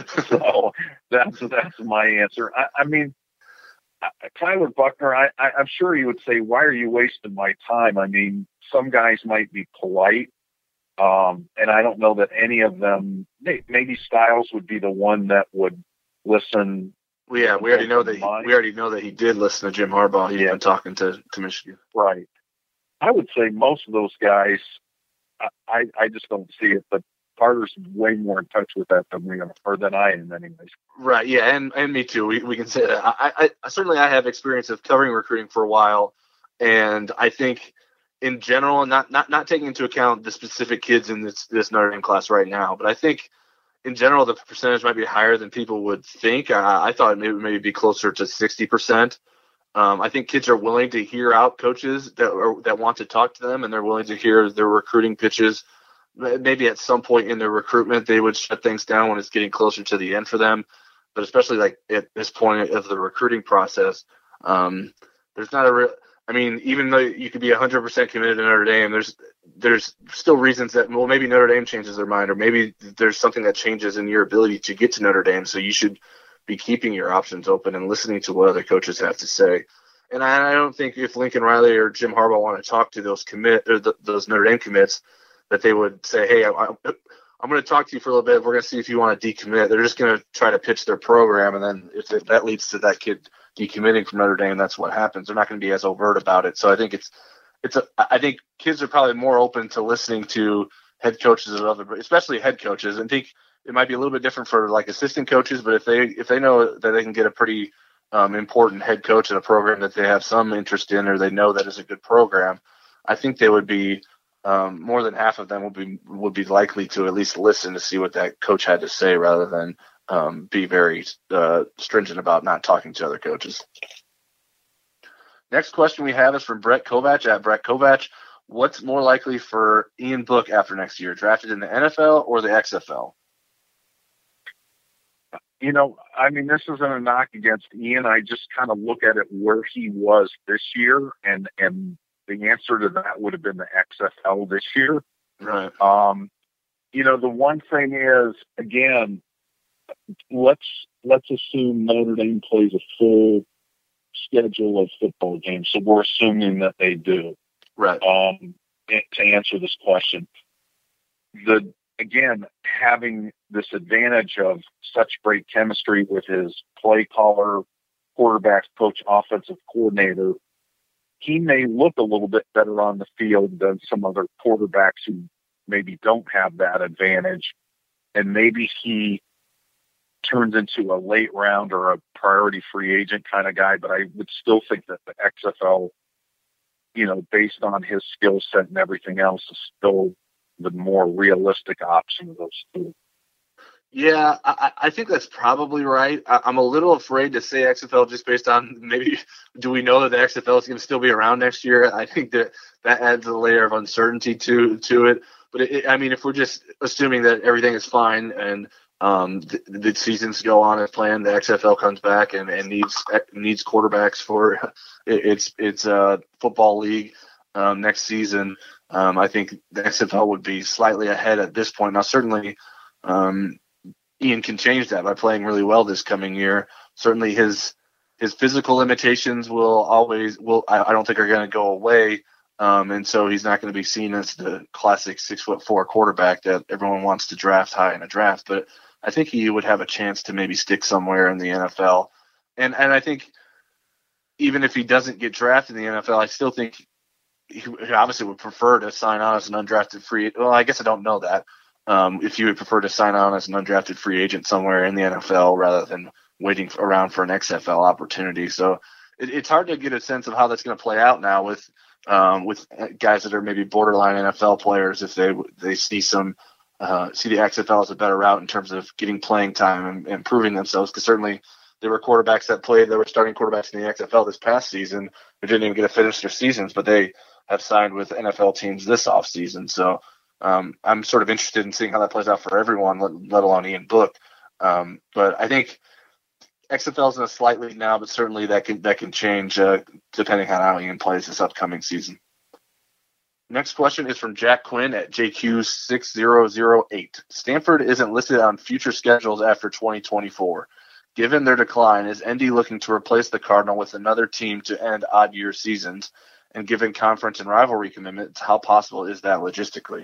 so that's that's my answer. I, I mean, Tyler Buchner, I, I, I'm sure he would say, why are you wasting my time? I mean, some guys might be polite, um, and I don't know that any of them, maybe Styles would be the one that would listen. Well, yeah, we already know that he, we already know that he did listen to Jim Harbaugh. He's yeah. been talking to, to Michigan. Right. I would say most of those guys, I, I just don't see it, but Carter's way more in touch with that than we are, or than I am anyways. Right. Yeah. And, and me too. We, we can say that. I, I certainly, I have experience of covering recruiting for a while. And I think in general, not, not, not taking into account the specific kids in this, this Notre Dame class right now, but I think in general, the percentage might be higher than people would think. I, I thought maybe maybe be closer to sixty percent. Um, I think kids are willing to hear out coaches that are, that want to talk to them, and they're willing to hear their recruiting pitches. Maybe at some point in their recruitment, they would shut things down when it's getting closer to the end for them. But especially like at this point of the recruiting process, um, there's not a real. I mean, even though you could be one hundred percent committed to Notre Dame, there's there's still reasons that, well, maybe Notre Dame changes their mind, or maybe there's something that changes in your ability to get to Notre Dame. So you should be keeping your options open and listening to what other coaches have to say. And I, I don't think if Lincoln Riley or Jim Harbaugh want to talk to those commit or the, those Notre Dame commits, that they would say, hey, I, I, I'm going to talk to you for a little bit. We're going to see if you want to decommit. They're just going to try to pitch their program. And then if it, that leads to that kid decommitting from Notre Dame, that's what happens. They're not going to be as overt about it. So I think it's, it's a, I think kids are probably more open to listening to head coaches and other, especially head coaches. And think, it might be a little bit different for like assistant coaches, but if they if they know that they can get a pretty um, important head coach in a program that they have some interest in, or they know that is a good program, I think they would be um, more than half of them would be would be likely to at least listen to see what that coach had to say, rather than um, be very uh, stringent about not talking to other coaches. Next question we have is from Brett Kovach at Brett Kovach. What's more likely for Ian Book after next year, drafted in the N F L or the X F L? You know, I mean, this isn't a knock against Ian. I just kind of look at it where he was this year, and, and the answer to that would have been the X F L this year. Right. Um, you know, the one thing is, again, let's let's assume Notre Dame plays a full schedule of football games. So we're assuming that they do. Right. Um, to answer this question, the again, having this advantage of such great chemistry with his play caller, quarterback coach, offensive coordinator, he may look a little bit better on the field than some other quarterbacks who maybe don't have that advantage. And maybe he turns into a late round or a priority free agent kind of guy, but I would still think that the X F L, you know, based on his skill set and everything else, is still the more realistic option of those two. Yeah, I, I think that's probably right. I, I'm a little afraid to say X F L just based on maybe do we know that the X F L is going to still be around next year? I think that that adds a layer of uncertainty to to it. But it, I mean, if we're just assuming that everything is fine and um, the, the seasons go on as planned, the X F L comes back and, and needs needs quarterbacks for its its uh, football league um, next season. Um, I think the X F L would be slightly ahead at this point. Now, certainly. Um, Ian can change that by playing really well this coming year. Certainly his his physical limitations will always will I, I don't think are going to go away. Um, and so he's not going to be seen as the classic six foot four quarterback that everyone wants to draft high in a draft. But I think he would have a chance to maybe stick somewhere in the N F L. And and I think even if he doesn't get drafted in the N F L, I still think he obviously would prefer to sign on as an undrafted free. Well, I guess I don't know that. Um, if you would prefer to sign on as an undrafted free agent somewhere in the N F L rather than waiting around for an X F L opportunity. So it, it's hard to get a sense of how that's going to play out now with um, with guys that are maybe borderline N F L players if they they see some uh, see the X F L as a better route in terms of getting playing time and, and proving themselves. Because certainly there were quarterbacks that played, that were starting quarterbacks in the X F L this past season who didn't even get to finish their seasons, but they have signed with N F L teams this offseason. So Um, I'm sort of interested in seeing how that plays out for everyone, let, let alone Ian Book. Um, but I think X F L is in a slight lead now, but certainly that can that can change uh, depending on how Ian plays this upcoming season. Next question is from Jack Quinn at J Q six zero zero eight. Stanford isn't listed on future schedules after twenty twenty-four. Given their decline, is N D looking to replace the Cardinal with another team to end odd year seasons? And given conference and rivalry commitments, how possible is that logistically?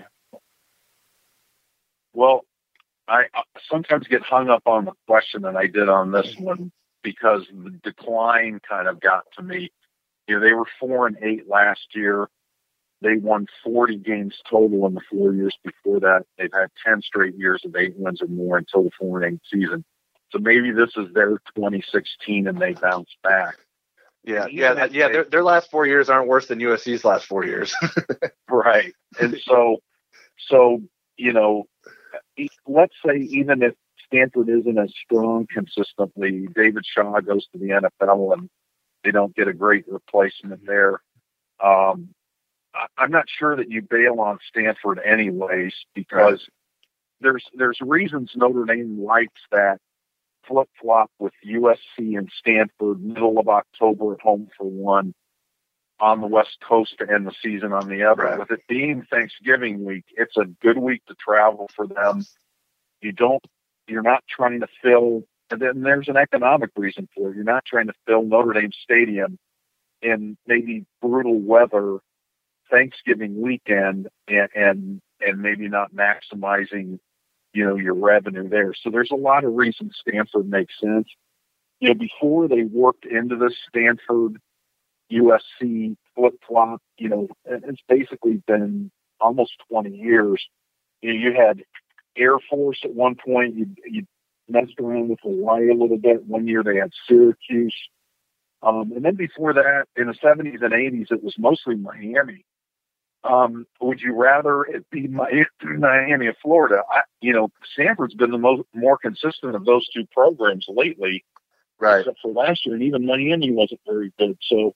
Well, I sometimes get hung up on the question that I did on this one because the decline kind of got to me. You know, they were four and eight last year. They won forty games total in the four years before that. They've had ten straight years of eight wins or more until the four and eight season. So maybe this is their twenty sixteen and they bounce back. Yeah, yeah, that, yeah. Their, their last four years aren't worse than U S C's last four years. Right. And so, so, you know, let's say even if Stanford isn't as strong consistently, David Shaw goes to the N F L and they don't get a great replacement there. Um, I, I'm not sure that you bail on Stanford anyways, because right. there's there's reasons Notre Dame likes that flip-flop with U S C and Stanford middle of October at home for one, on the West Coast to end the season on the other. Right. With it being Thanksgiving week, it's a good week to travel for them. You don't, you're not trying to fill, and then there's an economic reason for it. You're not trying to fill Notre Dame Stadium in maybe brutal weather Thanksgiving weekend and, and, and maybe not maximizing, you know, your revenue there. So there's a lot of reasons Stanford makes sense. You know, before they worked into the Stanford U S C flip-flop, you know, it's basically been almost twenty years. You know, you had Air Force at one point. You you messed around with Hawaii a little bit. One year they had Syracuse. Um, and then before that, in the seventies and eighties, it was mostly Miami. Um, would you rather it be Miami or Florida? I, you know, Stanford's been the most more consistent of those two programs lately, right? Except for last year, and even Miami wasn't very good. So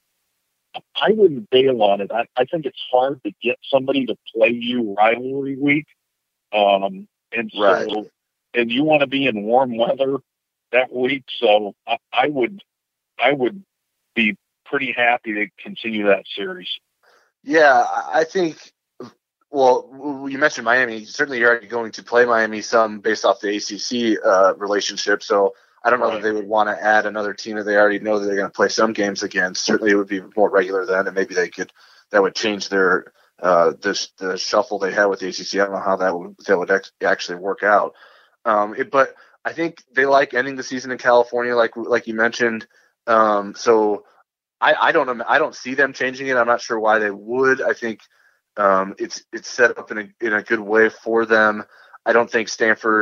I wouldn't bail on it. I, I think it's hard to get somebody to play you rivalry week. Um, and so, right. and you want to be in warm weather that week. So I, I would, I would be pretty happy to continue that series. Yeah, I think, well, you mentioned Miami. Certainly you're already going to play Miami some based off the A C C uh, relationship. So I don't know right. that they would want to add another team that they already know that they're going to play some games against. Certainly it would be more regular then, and maybe they could, that would change their, uh, the, the shuffle they had with the A C C. I don't know how that would, that would ex- actually work out. Um, it, but I think they like ending the season in California, like, like you mentioned. Um, so I, I don't know. I don't see them changing it. I'm not sure why they would. I think um, it's it's set up in a in a good way for them. I don't think Stanford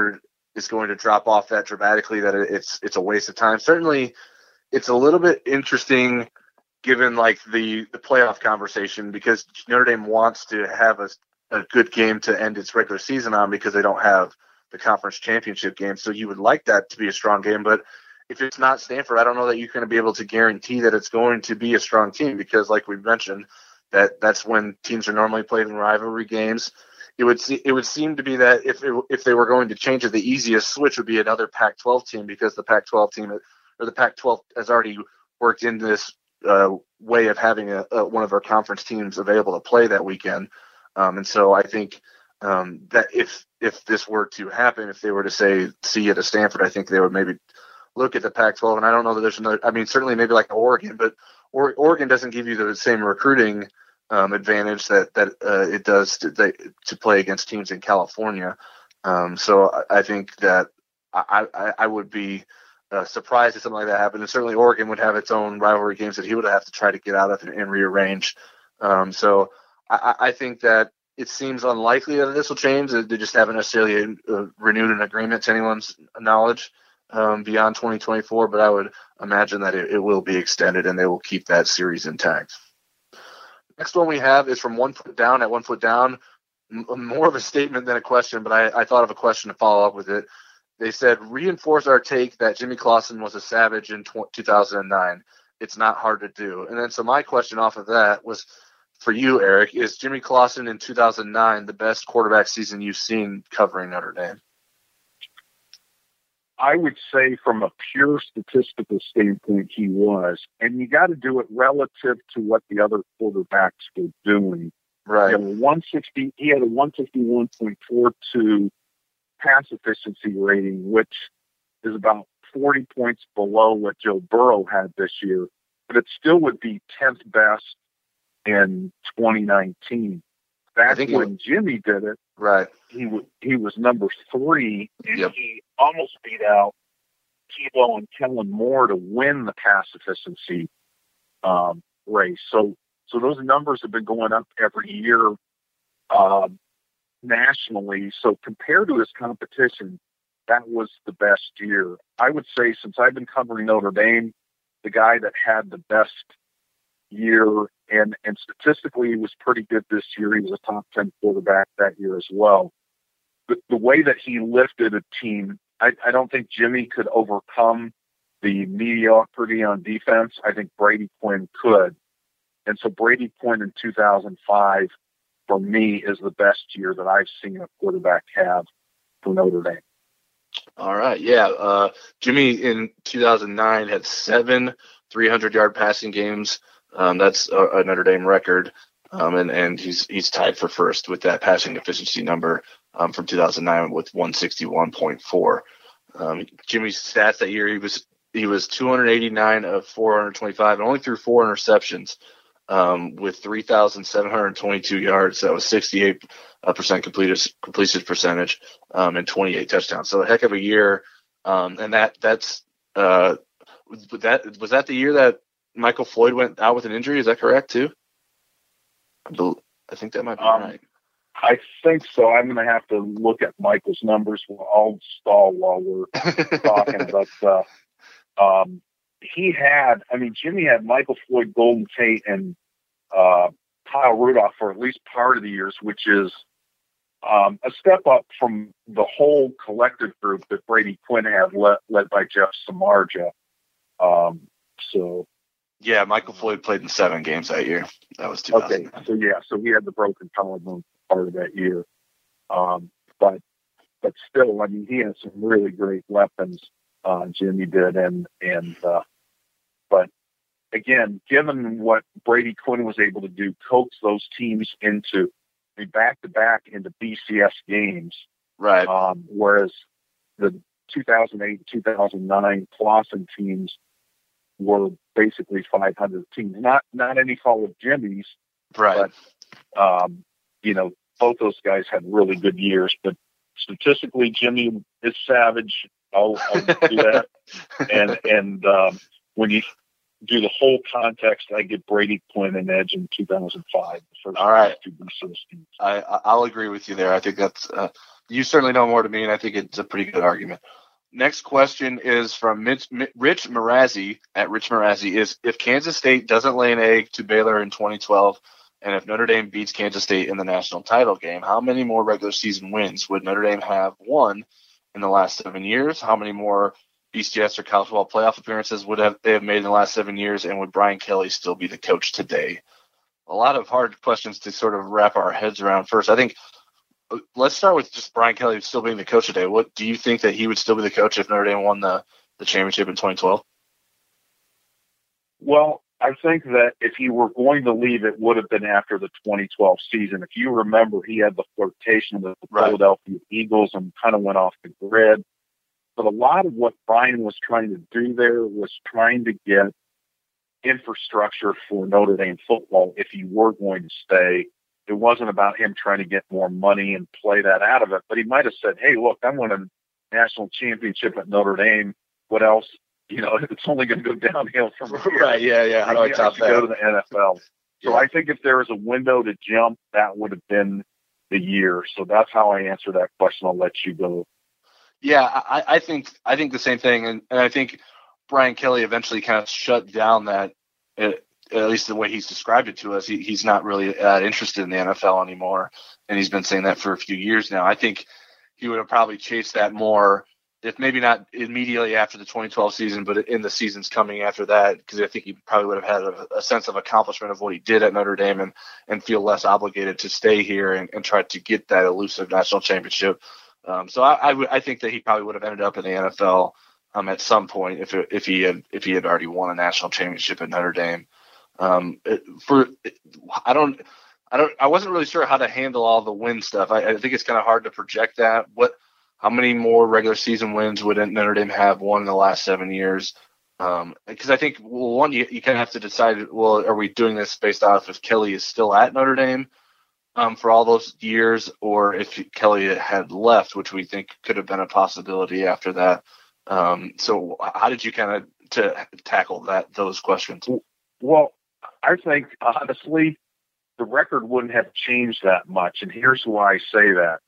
is going to drop off that dramatically that it's it's a waste of time. Certainly, it's a little bit interesting given like the, the playoff conversation because Notre Dame wants to have a, a good game to end its regular season on because they don't have the conference championship game. So you would like that to be a strong game, but if it's not Stanford, I don't know that you're going to be able to guarantee that it's going to be a strong team because, like we've mentioned, that that's when teams are normally played in rivalry games. It would see, it would seem to be that if it, if they were going to change it, the easiest switch would be another Pac twelve team because the Pac twelve team or the Pac twelve has already worked into this uh, way of having a, a, one of our conference teams available to play that weekend. Um, and so I think um, that if if this were to happen, if they were to say see you at Stanford, I think they would maybe look at the Pac twelve, and I don't know that there's another. I mean, certainly maybe like Oregon, but or, Oregon doesn't give you the same recruiting um, advantage that that uh, it does to they, to play against teams in California. Um, so I, I think that I, I, I would be uh, surprised if something like that happened. And certainly Oregon would have its own rivalry games that he would have to try to get out of and, and rearrange. Um, so I, I think that it seems unlikely that this will change. They just haven't necessarily uh, renewed an agreement to anyone's knowledge. Um, beyond twenty twenty-four, but I would imagine that it, it will be extended and they will keep that series intact. Next one we have is from One Foot Down at One Foot Down. M- more of a statement than a question, but I, I thought of a question to follow up with it. They said, reinforce our take that Jimmy Clausen was a savage in tw- two thousand nine. It's not hard to do. And then so my question off of that was for you, Eric, is Jimmy Clausen in two thousand nine the best quarterback season you've seen covering Notre Dame? I would say from a pure statistical standpoint, he was. And you got to do it relative to what the other quarterbacks were doing. Right. He had a one sixty, he had a one fifty-one point four two pass efficiency rating, which is about forty points below what Joe Burrow had this year. But it still would be tenth best in twenty nineteen. Back I think when would, Jimmy did it, right? He w- he was number three, and yep. he almost beat out Tebow and Kellen Moore to win the pass efficiency um, race. So so those numbers have been going up every year uh, nationally. So compared to his competition, that was the best year. I would say since I've been covering Notre Dame, the guy that had the best year, and, and statistically he was pretty good this year. He was a top ten quarterback that year as well. The, the way that he lifted a team, I, I don't think Jimmy could overcome the mediocrity on defense. I think Brady Quinn could. And so Brady Quinn in two thousand five, for me, is the best year that I've seen a quarterback have for Notre Dame. All right. Yeah. Uh, Jimmy in two thousand nine had seven three hundred yard passing games. Um, that's a, a Notre Dame record. Um, and, and he's, he's tied for first with that passing efficiency number, um, from two thousand nine with one sixty-one point four. Um, Jimmy's stats that year, he was, he was two eighty-nine of four twenty-five and only threw four interceptions, um, with three thousand seven hundred twenty-two yards. That was sixty-eight percent completed completion percentage, um, and twenty-eight touchdowns. So a heck of a year. Um, and that, that's, uh, that, was that the year that Michael Floyd went out with an injury? Is that correct too? I think that might be um, right. I think so. I'm going to have to look at Michael's numbers. I'll stall while we're talking. But uh, um, he had, I mean, Jimmy had Michael Floyd, Golden Tate, and uh, Kyle Rudolph for at least part of the years, which is um, a step up from the whole collective group that Brady Quinn had, led, led by Jeff Samardzija. Um, so. Yeah, Michael Floyd played in seven games that year. That was two thousand. Okay, so yeah, so he had the broken collarbone part of that year. Um, but but still, I mean, he had some really great weapons, uh, Jimmy did. And, and uh, but again, given what Brady Quinn was able to do, coax those teams into back-to-back into B C S games. Right. Um, whereas the two thousand eight, two thousand nine Clausen teams were basically five hundred teams. Not not any fault of Jimmy's, right? But um, you know, both those guys had really good years. But statistically, Jimmy is savage. I'll, I'll do that. And and um, when you do the whole context, I give Brady Quinn an edge in two thousand five. The first All right. two B C S teams. I, I'll agree with you there. I think that's uh, you certainly know more to me, and I think it's a pretty good argument. Next question is from Mitch, Rich Marazzi at Rich Marazzi is, if Kansas State doesn't lay an egg to Baylor in twenty twelve, and if Notre Dame beats Kansas State in the national title game, how many more regular season wins would Notre Dame have won in the last seven years? How many more B C S or college football playoff appearances would have they have made in the last seven years? And would Brian Kelly still be the coach today? A lot of hard questions to sort of wrap our heads around. First, I think let's start with just Brian Kelly still being the coach today. What do you think that he would still be the coach if Notre Dame won the, the championship in twenty twelve? Well, I think that if he were going to leave, it would have been after the twenty twelve season. If you remember, he had the flirtation with the Right. Philadelphia Eagles and kind of went off the grid. But a lot of what Brian was trying to do there was trying to get infrastructure for Notre Dame football if he were going to stay. It wasn't about him trying to get more money and play that out of it. But he might have said, hey, look, I won a national championship at Notre Dame. What else? You know, it's only going to go downhill from here. Right, yeah, yeah. How do I top to go to that? the N F L. So Yeah. I think if there was a window to jump, that would have been the year. So that's how I answer that question. I'll let you go. Yeah, I, I think I think the same thing, and, and I think Brian Kelly eventually kind of shut down that, uh, at least the way he's described it to us. He, he's not really that interested in the N F L anymore, and he's been saying that for a few years now. I think he would have probably chased that more, if maybe not immediately after the twenty twelve season, but in the seasons coming after that, because I think he probably would have had a, a sense of accomplishment of what he did at Notre Dame and, and feel less obligated to stay here and, and try to get that elusive national championship. Um, so I, I, w- I think that he probably would have ended up in the N F L um, at some point if it, if he had if he had already won a national championship at Notre Dame. Um, it, for I don't I don't I wasn't really sure how to handle all the win stuff. I, I think it's kind of hard to project that. What how many more regular season wins would Notre Dame have won in the last seven years? Um, because I think well, one you, you kind of have to decide. Well, are we doing this based off if Kelly is still at Notre Dame um, for all those years, or if Kelly had left, which we think could have been a possibility after that. Um, so how did you kind of to tackle that those questions? Well, I think, honestly, the record wouldn't have changed that much. And here's why I say that.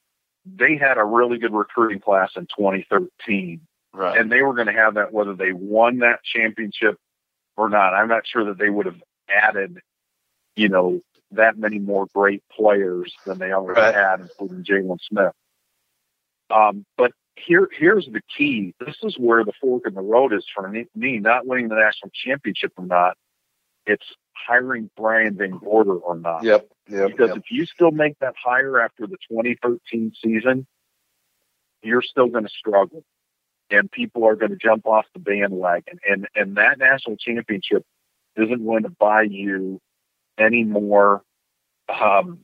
They had a really good recruiting class in twenty thirteen. Right. And they were going to have that whether they won that championship or not. I'm not sure that they would have added, you know, that many more great players than they already Right. had, including Jalen Smith. Um, but here, here's the key. This is where the fork in the road is for me, not winning the national championship or not. It's hiring Brian Van Gorder or not. Yep. Yep. Because yep. if you still make that hire after the twenty thirteen season, you're still going to struggle. And people are going to jump off the bandwagon. And, and that national championship isn't going to buy you any more, um,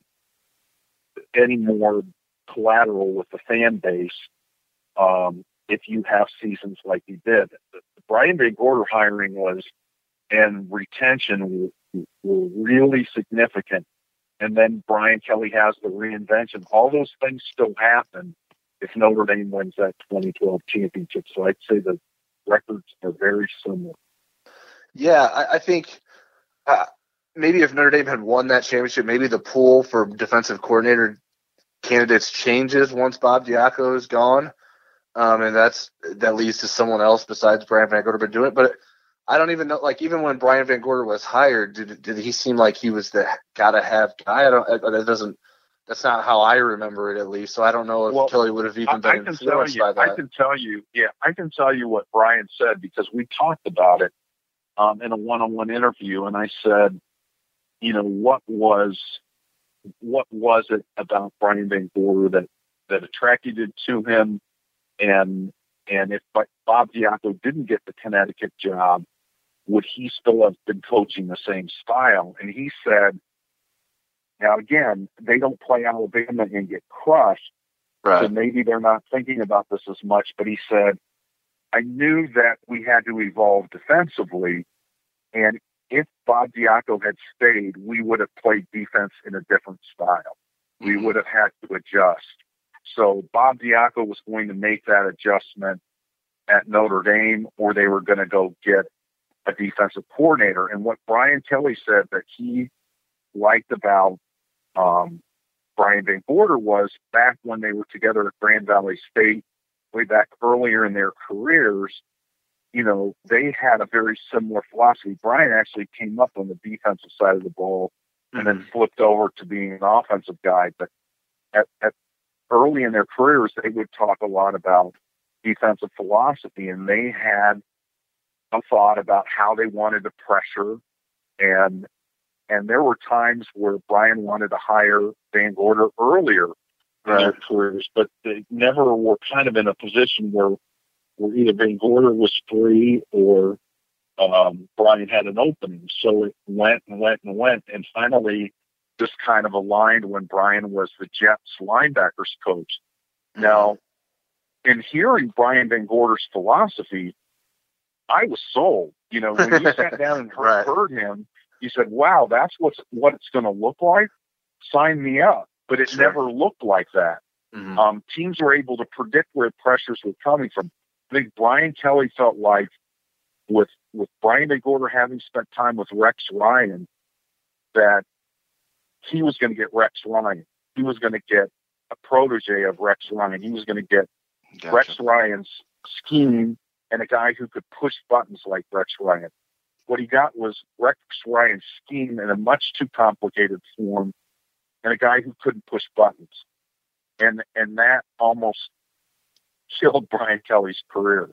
any more collateral with the fan base um, if you have seasons like you did. The Brian Van Gorder hiring was, and retention were, were really significant. And then Brian Kelly has the reinvention. All those things still happen if Notre Dame wins that twenty twelve championship. So I'd say the records are very similar. Yeah, I, I think uh, maybe if Notre Dame had won that championship, maybe the pool for defensive coordinator candidates changes once Bob Diaco is gone, um, and that's that leads to someone else besides Brian Van Gorder doing it. But I don't even know, like, even when Brian Van Gorder was hired, did did he seem like he was the gotta have guy? I don't. That doesn't. That's not how I remember it, at least. So I don't know if Well, Kelly would have even been I, I can tell influenced you, by that. I can tell you, yeah, I can tell you what Brian said because we talked about it um, in a one-on-one interview, and I said, you know, what was what was it about Brian Van Gorder that that attracted you to him, and and if Bob Diaco didn't get the Connecticut job, would he still have been coaching the same style? And he said, now again, they don't play Alabama and get crushed, Right. so maybe they're not thinking about this as much. But he said, I knew that we had to evolve defensively, and if Bob Diaco had stayed, we would have played defense in a different style. We would have had to adjust. So Bob Diaco was going to make that adjustment at Notre Dame, or they were going to go get a defensive coordinator. And what Brian Kelly said that he liked about um, Brian Van Gorder was back when they were together at Grand Valley State, way back earlier in their careers, you know, they had a very similar philosophy. Brian actually came up on the defensive side of the ball and then flipped over to being an offensive guy. But at, at early in their careers, they would talk a lot about defensive philosophy, and they had a thought about how they wanted to pressure. And and there were times where Brian wanted to hire Van Gorder earlier in their careers, but they never were kind of in a position where, where either Van Gorder was free or um, Brian had an opening. So it went and went and went, and finally just kind of aligned when Brian was the Jets linebackers coach. Now, in hearing Brian Van Gorder's philosophy, I was sold. You know, when you sat down and Right. heard him, you said, wow, that's what's, what it's going to look like? Sign me up. But it Sure. never looked like that. Mhm. Um, teams were able to predict where pressures were coming from. I think Brian Kelly felt like with with Brian Van Gorder having spent time with Rex Ryan, that he was going to get Rex Ryan. He was going to get a protege of Rex Ryan. He was going to get Gotcha. Rex Ryan's scheme and a guy who could push buttons like Rex Ryan. What he got was Rex Ryan's scheme in a much too complicated form and a guy who couldn't push buttons. And and that almost killed Brian Kelly's career.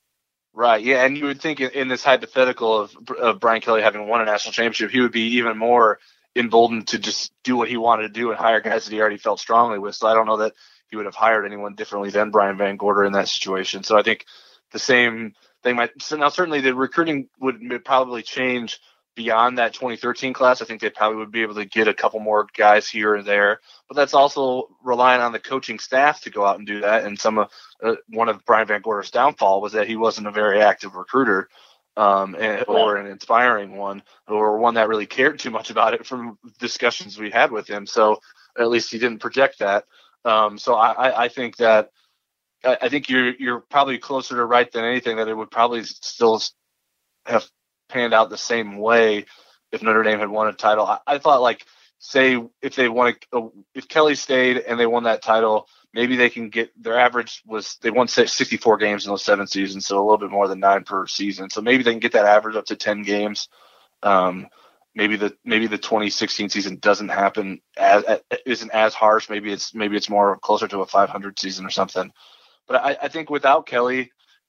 Right, yeah, and you would think in, in this hypothetical of, of Brian Kelly having won a national championship, he would be even more emboldened to just do what he wanted to do and hire guys that he already felt strongly with. So I don't know that he would have hired anyone differently than Brian Van Gorder in that situation. So I think the same thing might – so now certainly the recruiting would probably change beyond that twenty thirteen class. I think they probably would be able to get a couple more guys here and there, but that's also relying on the coaching staff to go out and do that. And some of uh, one of Brian Van Gorder's downfall was that he wasn't a very active recruiter, um, and, or an inspiring one, or one that really cared too much about it from discussions we had with him. So at least he didn't project that. Um, so I, I think that I, I think you're you're probably closer to right than anything, that it would probably still have panned out the same way if Notre Dame had won a title. I, I thought, like, say if they won a, if Kelly stayed and they won that title, maybe they can get their average was they won sixty-four games in those seven seasons, so a little bit more than nine per season. So maybe they can get that average up to ten games. Um, maybe the maybe the twenty sixteen season doesn't happen as isn't as harsh. Maybe it's maybe it's more closer to a five hundred season or something. But I, I think without Kelly,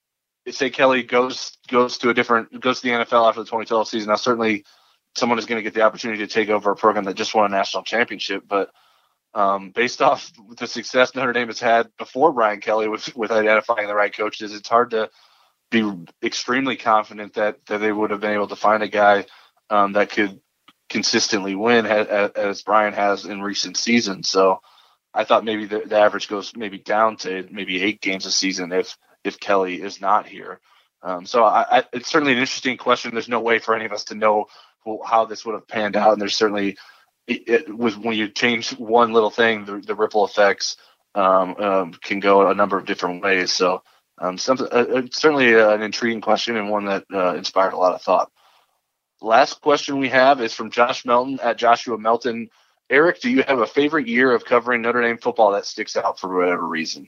say Kelly goes goes to a different goes to the N F L after the twenty twelve season. Now certainly someone is going to get the opportunity to take over a program that just won a national championship, but um, based off the success Notre Dame has had before Brian Kelly with with identifying the right coaches, it's hard to be extremely confident that that they would have been able to find a guy um, that could consistently win as, as Brian has in recent seasons. So I thought maybe the, the average goes maybe down to maybe eight games a season if if Kelly is not here. Um, so I, I, it's certainly an interesting question. There's no way for any of us to know who, how this would have panned out. And there's certainly, it, it, with, when you change one little thing, the, the ripple effects um, um, can go a number of different ways. So um, something, uh, certainly uh, an intriguing question and one that uh, inspired a lot of thought. Last question we have is from Josh Melton at Joshua Melton. Eric, do you have a favorite year of covering Notre Dame football that sticks out for whatever reason?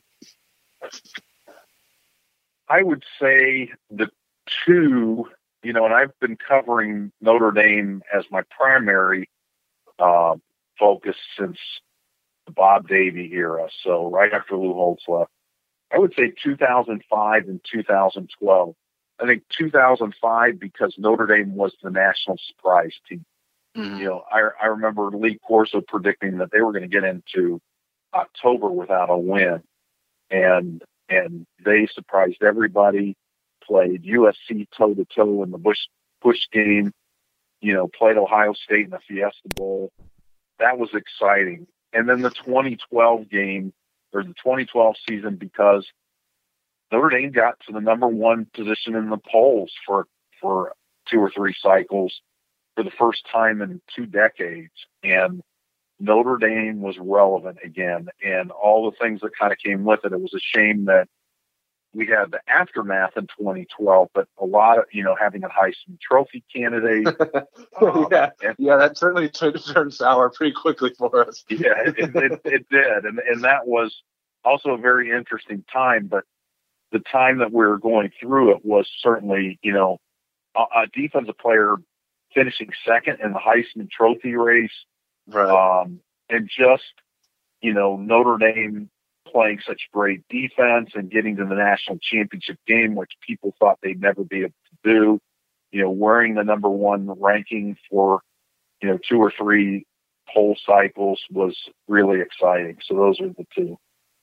I would say the two, you know, and I've been covering Notre Dame as my primary uh, focus since the Bob Davie era, so right after Lou Holtz left. I would say two thousand five and two thousand twelve. I think two thousand five because Notre Dame was the national surprise team. Mm-hmm. You know, I, I remember Lee Corso predicting that they were going to get into October without a win, and and they surprised everybody, played U S C toe-to-toe in the Bush, Bush game, you know, played Ohio State in the Fiesta Bowl. That was exciting. And then the twenty twelve game, or the twenty twelve season, because Notre Dame got to the number one position in the polls for, for two or three cycles for the first time in two decades. And Notre Dame was relevant again, and all the things that kind of came with it. It was a shame that, we had the aftermath in twenty twelve, but a lot of, you know, having a Heisman Trophy candidate. um, yeah, and, yeah, that certainly turned, turned sour pretty quickly for us. Yeah, it, it, it did. And, and that was also a very interesting time, but the time that we were going through it was certainly, you know, a, a defensive player finishing second in the Heisman Trophy race. Right. Um, and just, you know, Notre Dame playing such great defense and getting to the national championship game, which people thought they'd never be able to do, you know, wearing the number one ranking for, you know, two or three whole cycles was really exciting. So those are the two.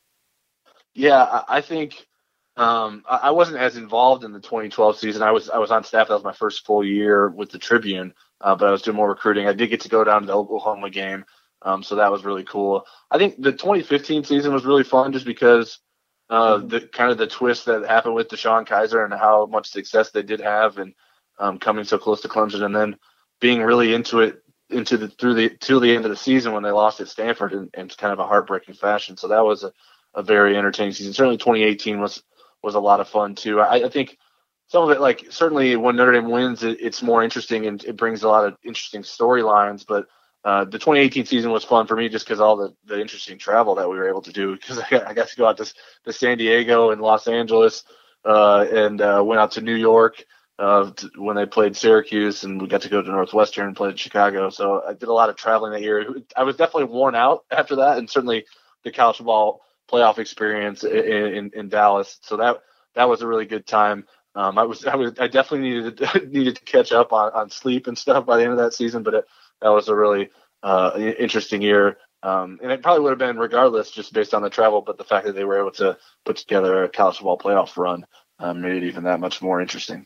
Yeah, I think um, I wasn't as involved in the twenty twelve season. I was I was on staff. That was my first full year with the Tribune, uh, but I was doing more recruiting. I did get to go down to the Oklahoma game, um, so that was really cool. I think the twenty fifteen season was really fun just because uh, mm-hmm. the kind of the twist that happened with DeShone Kizer and how much success they did have, and um, coming so close to Clemson, and then being really into it into the through the till the end of the season when they lost at Stanford in, in kind of a heartbreaking fashion. So that was a a very entertaining season. Certainly twenty eighteen was, was a lot of fun too. I, I think some of it, like certainly when Notre Dame wins, it, it's more interesting and it brings a lot of interesting storylines. But uh, the twenty eighteen season was fun for me just because all the, the interesting travel that we were able to do, because I got, I got to go out to, to San Diego and Los Angeles uh, and uh, went out to New York uh, to, when they played Syracuse, and we got to go to Northwestern and play in Chicago. So I did a lot of traveling that year. I was definitely worn out after that, and certainly the college football playoff experience in, in, in Dallas. So that, that was a really good time. Um, I was, I was, I definitely needed to, needed to catch up on, on sleep and stuff by the end of that season, but it, that was a really uh, interesting year. Um, and it probably would have been regardless just based on the travel, but the fact that they were able to put together a college football playoff run um, made it even that much more interesting.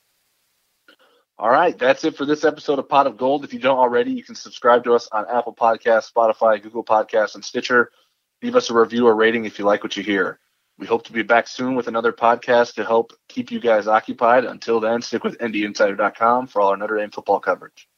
All right. That's it for this episode of Pot of Gold. If you don't already, you can subscribe to us on Apple Podcasts, Spotify, Google Podcasts, and Stitcher. Leave us a review or rating if you like what you hear. We hope to be back soon with another podcast to help keep you guys occupied. Until then, stick with N D Insider dot com for all our Notre Dame football coverage.